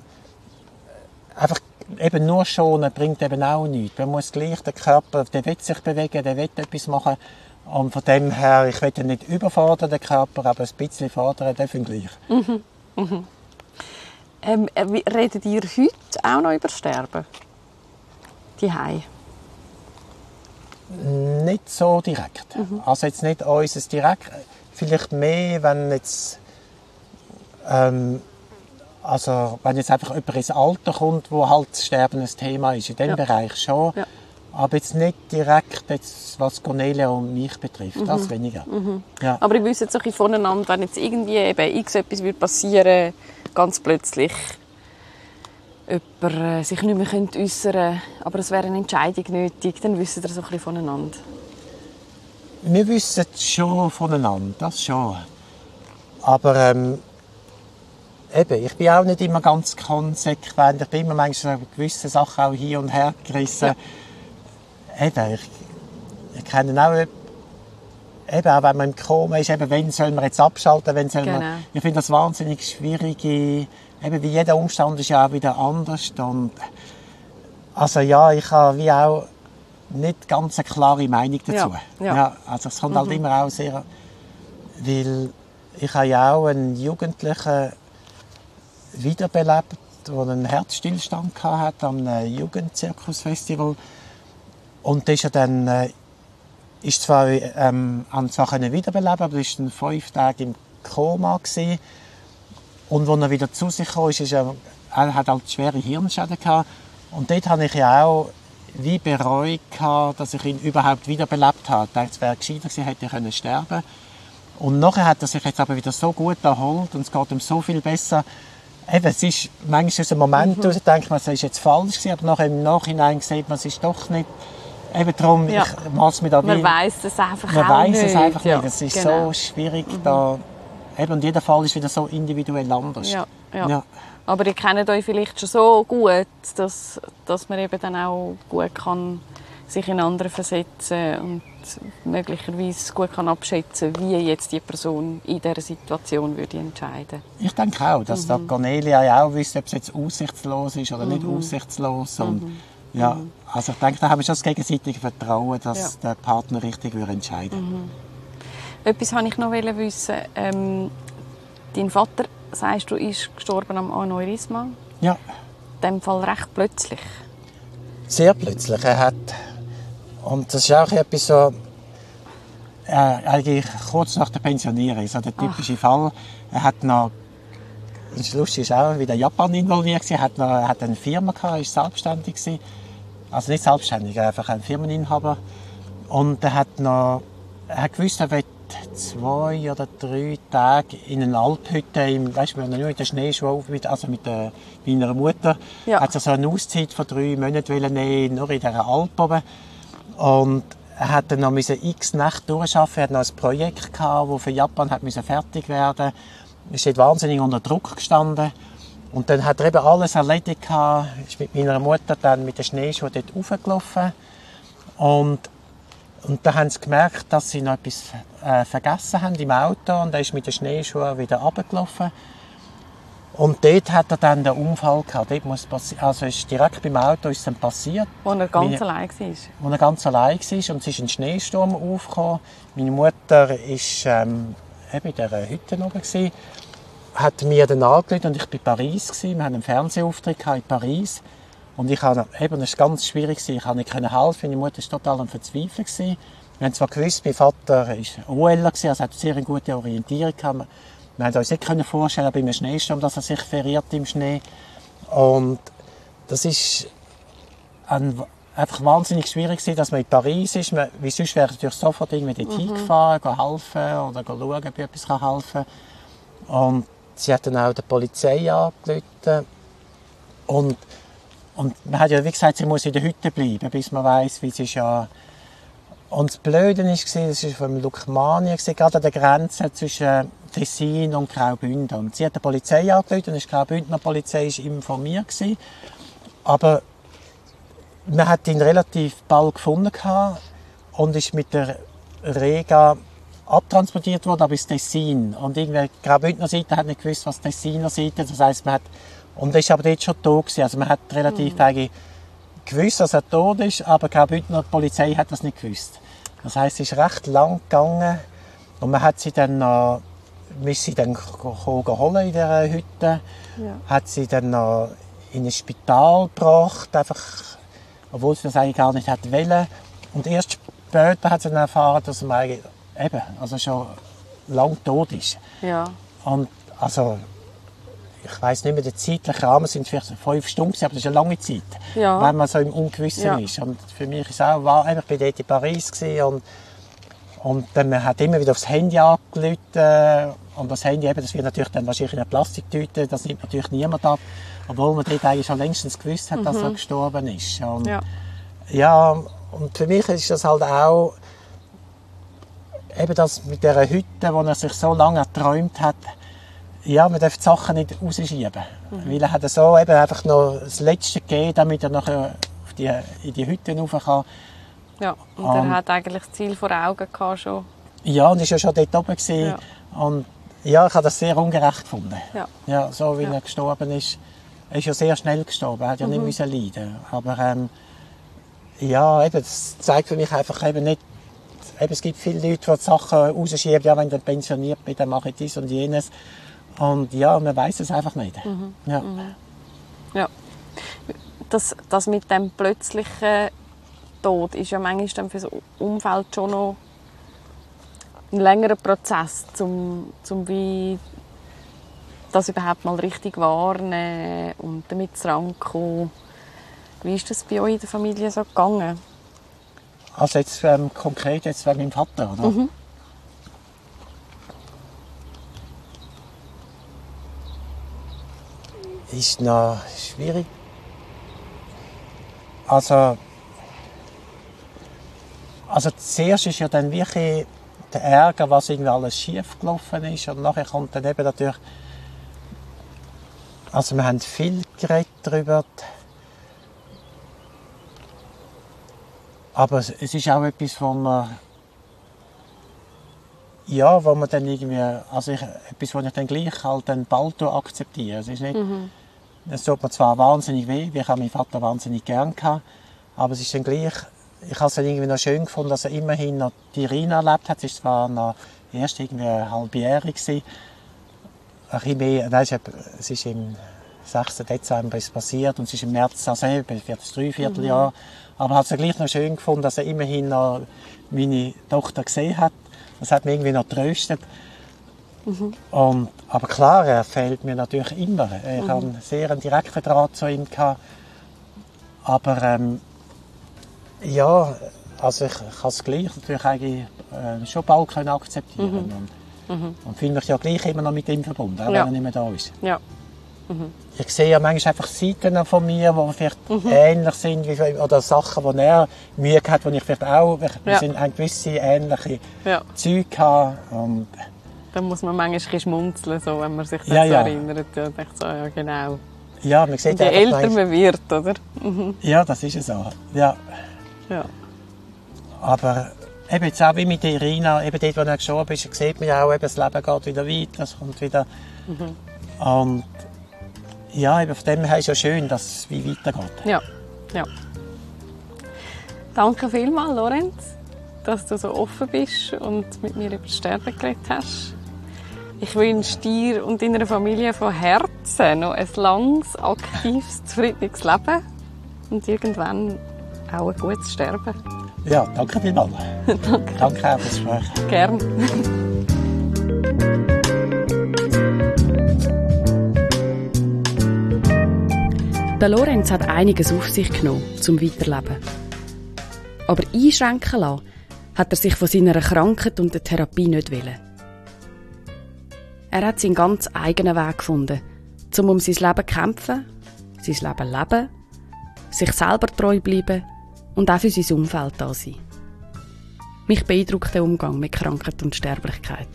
einfach eben nur schonen bringt eben auch nichts. Man muss gleich, der Körper, der will sich bewegen, der will etwas machen. Und von dem her, ich will den nicht überfordern, den Körper, aber ein bisschen fordern dürfen gleich. Mhm. Mhm. Ähm, redet ihr heute auch noch über Sterben? Die Hause? Nicht so direkt. Mhm. Also jetzt nicht uns direkt. Vielleicht mehr, wenn jetzt ähm, also wenn jetzt einfach jemand ins Alter kommt, wo halt das Sterben ein Thema ist, in dem ja. Bereich schon. Ja. Aber jetzt nicht direkt, jetzt, was Cornelia und mich betrifft, mhm. das weniger. Mhm. Ja. Aber ich wüsste jetzt auch voneinander, wenn jetzt irgendwie eben etwas passieren würde, ganz plötzlich jemand sich nicht mehr äußern könnte, aber es wäre eine Entscheidung nötig, dann wissen wir so ein bisschen voneinander. Wir wissen schon voneinander, das schon. Aber ähm, eben, ich bin auch nicht immer ganz konsequent. Ich bin immer manchmal gewisse Sachen auch hier und her gerissen. Ja. Eben, ich, ich kenne auch, eben, auch wenn man im Koma ist, eben, wenn soll man jetzt abschalten, wenn soll genau. man, ich finde das wahnsinnig schwierig. Eben, wie jeder Umstand ist ja auch wieder anders. Und, also ja, ich habe wie auch nicht ganz eine klare Meinung dazu. Ja. Ja. Ja, also es kommt mhm. halt immer auch sehr, weil ich habe ja auch einen Jugendlichen wiederbelebt, der einen Herzstillstand hatte am Jugendzirkusfestival. Und der ist er dann, äh, ist zwar, ähm, zwar wiederbeleben, aber er war dann fünf Tage im Koma gewesen. Und als er wieder zu sich kam, ist er, er hat halt schwere Hirnschäden gehabt. Und dort habe ich ja auch wie bereut gehabt, dass ich ihn überhaupt wiederbelebt habe. Ich dachte, es wäre gescheiter gewesen, hätte er sterben können. Und nachher hat er sich jetzt aber wieder so gut erholt und es geht ihm so viel besser. Eben, es ist manchmal aus einem Moment mhm. denkt man, es ist jetzt falsch gewesen, aber nachher im Nachhinein sieht man, es ist doch nicht. Eben darum, ja. ich mache mir da Man weiss es einfach man auch weiss nicht. es einfach ja. nicht. Es ist genau. so schwierig mhm. da. Eben, und jeder Fall ist wieder so individuell anders. Ja, ja. Ja. Aber ihr kennt euch vielleicht schon so gut, dass, dass man eben dann auch gut kann sich in andere versetzen und möglicherweise gut kann abschätzen, wie jetzt die Person in dieser Situation würde entscheiden. Ich denke auch, dass mhm. da Cornelia ja auch wüsste, ob es jetzt aussichtslos ist oder mhm. nicht aussichtslos. Und mhm. ja, also ich denke, da haben wir schon das gegenseitige Vertrauen, dass ja. der Partner richtig würde entscheiden würde. Mhm. Etwas wollte ich noch wissen. Ähm, dein Vater, sagst du, ist gestorben am Aneurysma. Ja. In dem Fall recht plötzlich. Sehr plötzlich. Er hat, und das ist auch etwas so, äh, eigentlich kurz nach der Pensionierung, so der typische Ach. Fall. Er hat noch, das Lustige ist auch, wieder Japan involviert war. Er hat, noch, er hat eine Firma gehabt, ist selbstständig gewesen. Also nicht selbstständig, einfach ein Firmeninhaber. Und er hat noch, er hat gewusst, er will zwei oder drei Tage in einer Alphütte, im, weißt du, wir nur in der Schneeschuhe, also mit der, meiner Mutter, ja. hat er so eine Auszeit von drei Monaten nehmen, nur in dieser Alp oben. Und er hat dann noch x Nächte durcharbeiten. Er hat noch ein Projekt gehabt, das für Japan hat fertig werden musste. Er ist wahnsinnig unter Druck gestanden. Und dann hat er eben alles erledigt gehabt. Ist mit meiner Mutter dann mit den Schneeschuhen dort raufgelaufen. Und Und dann haben sie gemerkt, dass sie noch etwas äh, vergessen haben im Auto. Und er ist mit den Schneeschuhen wieder runtergelaufen. Und dort hat er dann den Unfall gehabt. Dort muss also ist direkt beim Auto ist es dann passiert. Wo er ganz Meine, allein war. Wo er ganz allein war. Und es ist ein Schneesturm aufgekommen. Meine Mutter war ähm, eben in dieser Hütte oben gewesen, hat mir dann angerufen und ich war in Paris gewesen. Wir hatten einen Fernsehauftritt in Paris. Und ich habe, eben, das war ganz schwierig. Ich konnte nicht helfen. Meine Mutter war total am Verzweifeln. Wir haben zwar gewusst, mein Vater war OLer, also hat eine sehr gute Orientierung gehabt. Wir konnten uns nicht vorstellen, bei einem Schneesturm, dass er sich verirrt im Schnee. Und das ist ein, einfach wahnsinnig schwierig, dass man in Paris ist. Man, wie sonst wäre natürlich sofort irgendwie dort mhm. hingefahren, helfen oder schauen, ob etwas helfen kann. Und sie hat dann auch die Polizei angerufen. Und Und man hat ja wie gesagt, sie muss in der Hütte bleiben, bis man weiss, wie es ist ja. Und das Blöde war, das war von Lukmanien, gerade an der Grenze zwischen Tessin und Graubünden. Und sie hat die Polizei angerufen und die Graubündner Polizei war informiert. Aber man hat ihn relativ bald gefunden und ist mit der Rega abtransportiert worden, aber ins Tessin. Und irgendwie die Graubündner Seite hat nicht gewusst, was die Tessiner Seite. Das heisst, man hat Und er war aber dort schon tot. Also man hat relativ mhm. gewusst, dass er tot ist, aber die Bündner Polizei hat das nicht gewusst. Das heisst, es ist recht lang gegangen und man hat sie dann noch, sie dann geholt in dieser Hütte, ja. hat sie dann noch in ein Spital gebracht, einfach, obwohl sie das eigentlich gar nicht hätte wollen. Und erst später hat sie dann erfahren, dass er eigentlich eben, also schon lang tot ist. Ja. Und also ich weiss nicht mehr, der zeitliche Rahmen sind vielleicht fünf Stunden, aber das ist eine lange Zeit, ja. wenn man so im Ungewissen ja. ist. Und für mich ist auch wahr, ich war dort in Paris und, und dann man hat immer wieder aufs Handy angerufen. Und das Handy, eben, das wird natürlich dann wahrscheinlich in einer Plastiktüte, das nimmt natürlich niemand ab, obwohl man dort eigentlich schon längstens gewusst hat, mhm. dass er gestorben ist. Und, ja. ja, und für mich ist das halt auch eben das mit dieser Hütte, wo er sich so lange erträumt hat. Ja, man darf die Sachen nicht rausschieben. Mhm. Weil er hat so eben einfach noch das Letzte gegeben, damit er nachher auf die, in die Hütte rauf kann. Ja, und er um, hat eigentlich das Ziel vor Augen gehabt schon. Ja, und er war ja schon dort oben. Ja. Und ja, ich habe das sehr ungerecht gefunden. Ja. Ja, so wie ja. er gestorben ist. Er ist ja sehr schnell gestorben, er hat ja mhm. nicht müssen leiden. Aber ähm, ja, eben, das zeigt für mich einfach eben nicht, eben, es gibt viele Leute, die die Sachen rausschieben, ja, wenn ich dann pensioniert bin, dann mache ich dies und jenes. Und ja, man weiß es einfach nicht. Mhm. Ja. Mhm. Ja. Das, das mit dem plötzlichen Tod ist ja manchmal dann für das Umfeld schon noch ein längerer Prozess, um, um wie das überhaupt mal richtig wahrnehmen und damit rankommen. Wie ist das bei euch in der Familie so gegangen? Also jetzt ähm, konkret jetzt wegen meinem Vater, oder? Mhm. ist noch schwierig. Also, also zuerst ist ja dann wirklich der Ärger, was irgendwie alles schief gelaufen ist. Und nachher kommt dann eben natürlich, also wir haben viel geredet darüber. Aber es ist auch etwas, wo man, ja, wo man dann irgendwie, also ich, etwas, was ich dann gleich halt dann bald akzeptiere. Es ist nicht, Mhm. es tut mir zwar wahnsinnig weh, ich habe meinen Vater wahnsinnig gern gehabt, aber es ist dann gleich, ich habe es dann irgendwie noch schön gefunden, dass er immerhin noch die Irina erlebt hat. Es ist zwar noch erst irgendwie halbjährig gewesen, ein bisschen mehr, nein, es ist im sechsten Dezember ist passiert und es ist im März, also eben, für das Dreivierteljahr. Mhm. Aber ich habe es dann gleich noch schön gefunden, dass er immerhin noch meine Tochter gesehen hat. Das hat mich irgendwie noch getröstet. Mhm. Und, aber klar, er fehlt mir natürlich immer. Ich mhm. hatte einen sehr direkten Draht zu ihm gehabt. Aber ähm, ja, also ich, ich kann es gleich natürlich eigentlich äh, schon bald können akzeptieren. Mhm. Und, mhm. und fühle mich ja gleich immer noch mit ihm verbunden, auch ja. wenn er nicht mehr da ist. Ja. Mhm. Ich sehe ja manchmal einfach Seiten von mir, die vielleicht mhm. ähnlich sind, wie, oder Sachen, die er Mühe hat, die ich vielleicht auch, wir ja. sind ein gewisse ähnliche ja. Zeug haben. Und da muss man manchmal schmunzeln, so, wenn man sich das ja, so ja. erinnert. Ja, denkt so, ja, genau. Ja, man sieht und je älter man wird, oder? Mhm. Ja, das ist es so. Ja. Ja. Aber eben jetzt auch wie mit der Irina, eben dort, wo er gestorben ist, sieht man ja auch, eben, das Leben geht wieder weiter, es kommt wieder. Mhm. Und ja, eben von dem her ist es ja schön, dass es wie weitergeht. Ja, ja. Danke vielmals, Lorenz, dass du so offen bist und mit mir über das Sterben geredet hast. Ich wünsche dir und deiner Familie von Herzen noch ein langes, aktives, zufriedenes Leben und irgendwann auch ein gutes Sterben. Ja, danke vielmals. danke. Danke auch fürs Gespräch. Gerne. Der Lorenz hat einiges auf sich genommen zum Weiterleben. Aber einschränken lassen hat er sich von seiner Krankheit und der Therapie nicht wollen. Er hat seinen ganz eigenen Weg gefunden, um um sein Leben zu kämpfen, sein Leben leben, sich selber treu bleiben und auch für sein Umfeld da sein. Mich beeindruckt der Umgang mit Krankheit und Sterblichkeit.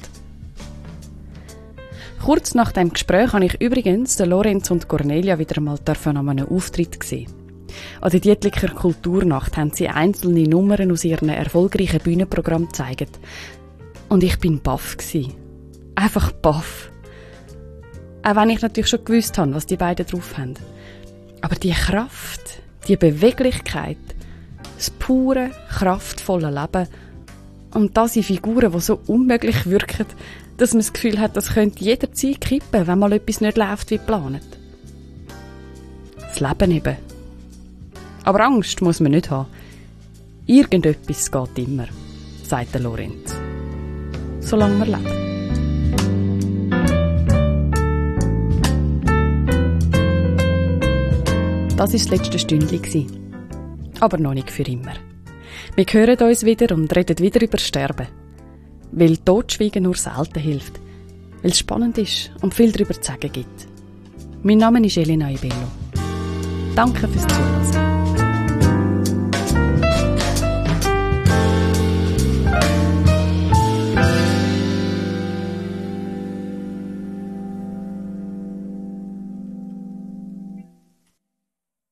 Kurz nach dem Gespräch habe ich übrigens den Lorenz und Cornelia wieder einmal an einem Auftritt gesehen. An der Dietliker Kulturnacht haben sie einzelne Nummern aus ihren erfolgreichen Bühnenprogrammen gezeigt. Und ich bin baff gsi. Einfach baff. Auch wenn ich natürlich schon gewusst habe, was die beiden drauf haben. Aber die Kraft, die Beweglichkeit, das pure, kraftvolle Leben und das in Figuren, die so unmöglich wirken, dass man das Gefühl hat, das könnte jederzeit kippen, wenn mal etwas nicht läuft wie geplant. Das Leben eben. Aber Angst muss man nicht haben. Irgendetwas geht immer, sagt der Lorenz. Solange man lebt. Das war das letzte Stündchen. Aber noch nicht für immer. Wir hören uns wieder und reden wieder über Sterben. Weil Totschweigen nur selten hilft. Weil es spannend ist und viel darüber zu sagen gibt. Mein Name ist Elena Ibello. Danke fürs Zuhören.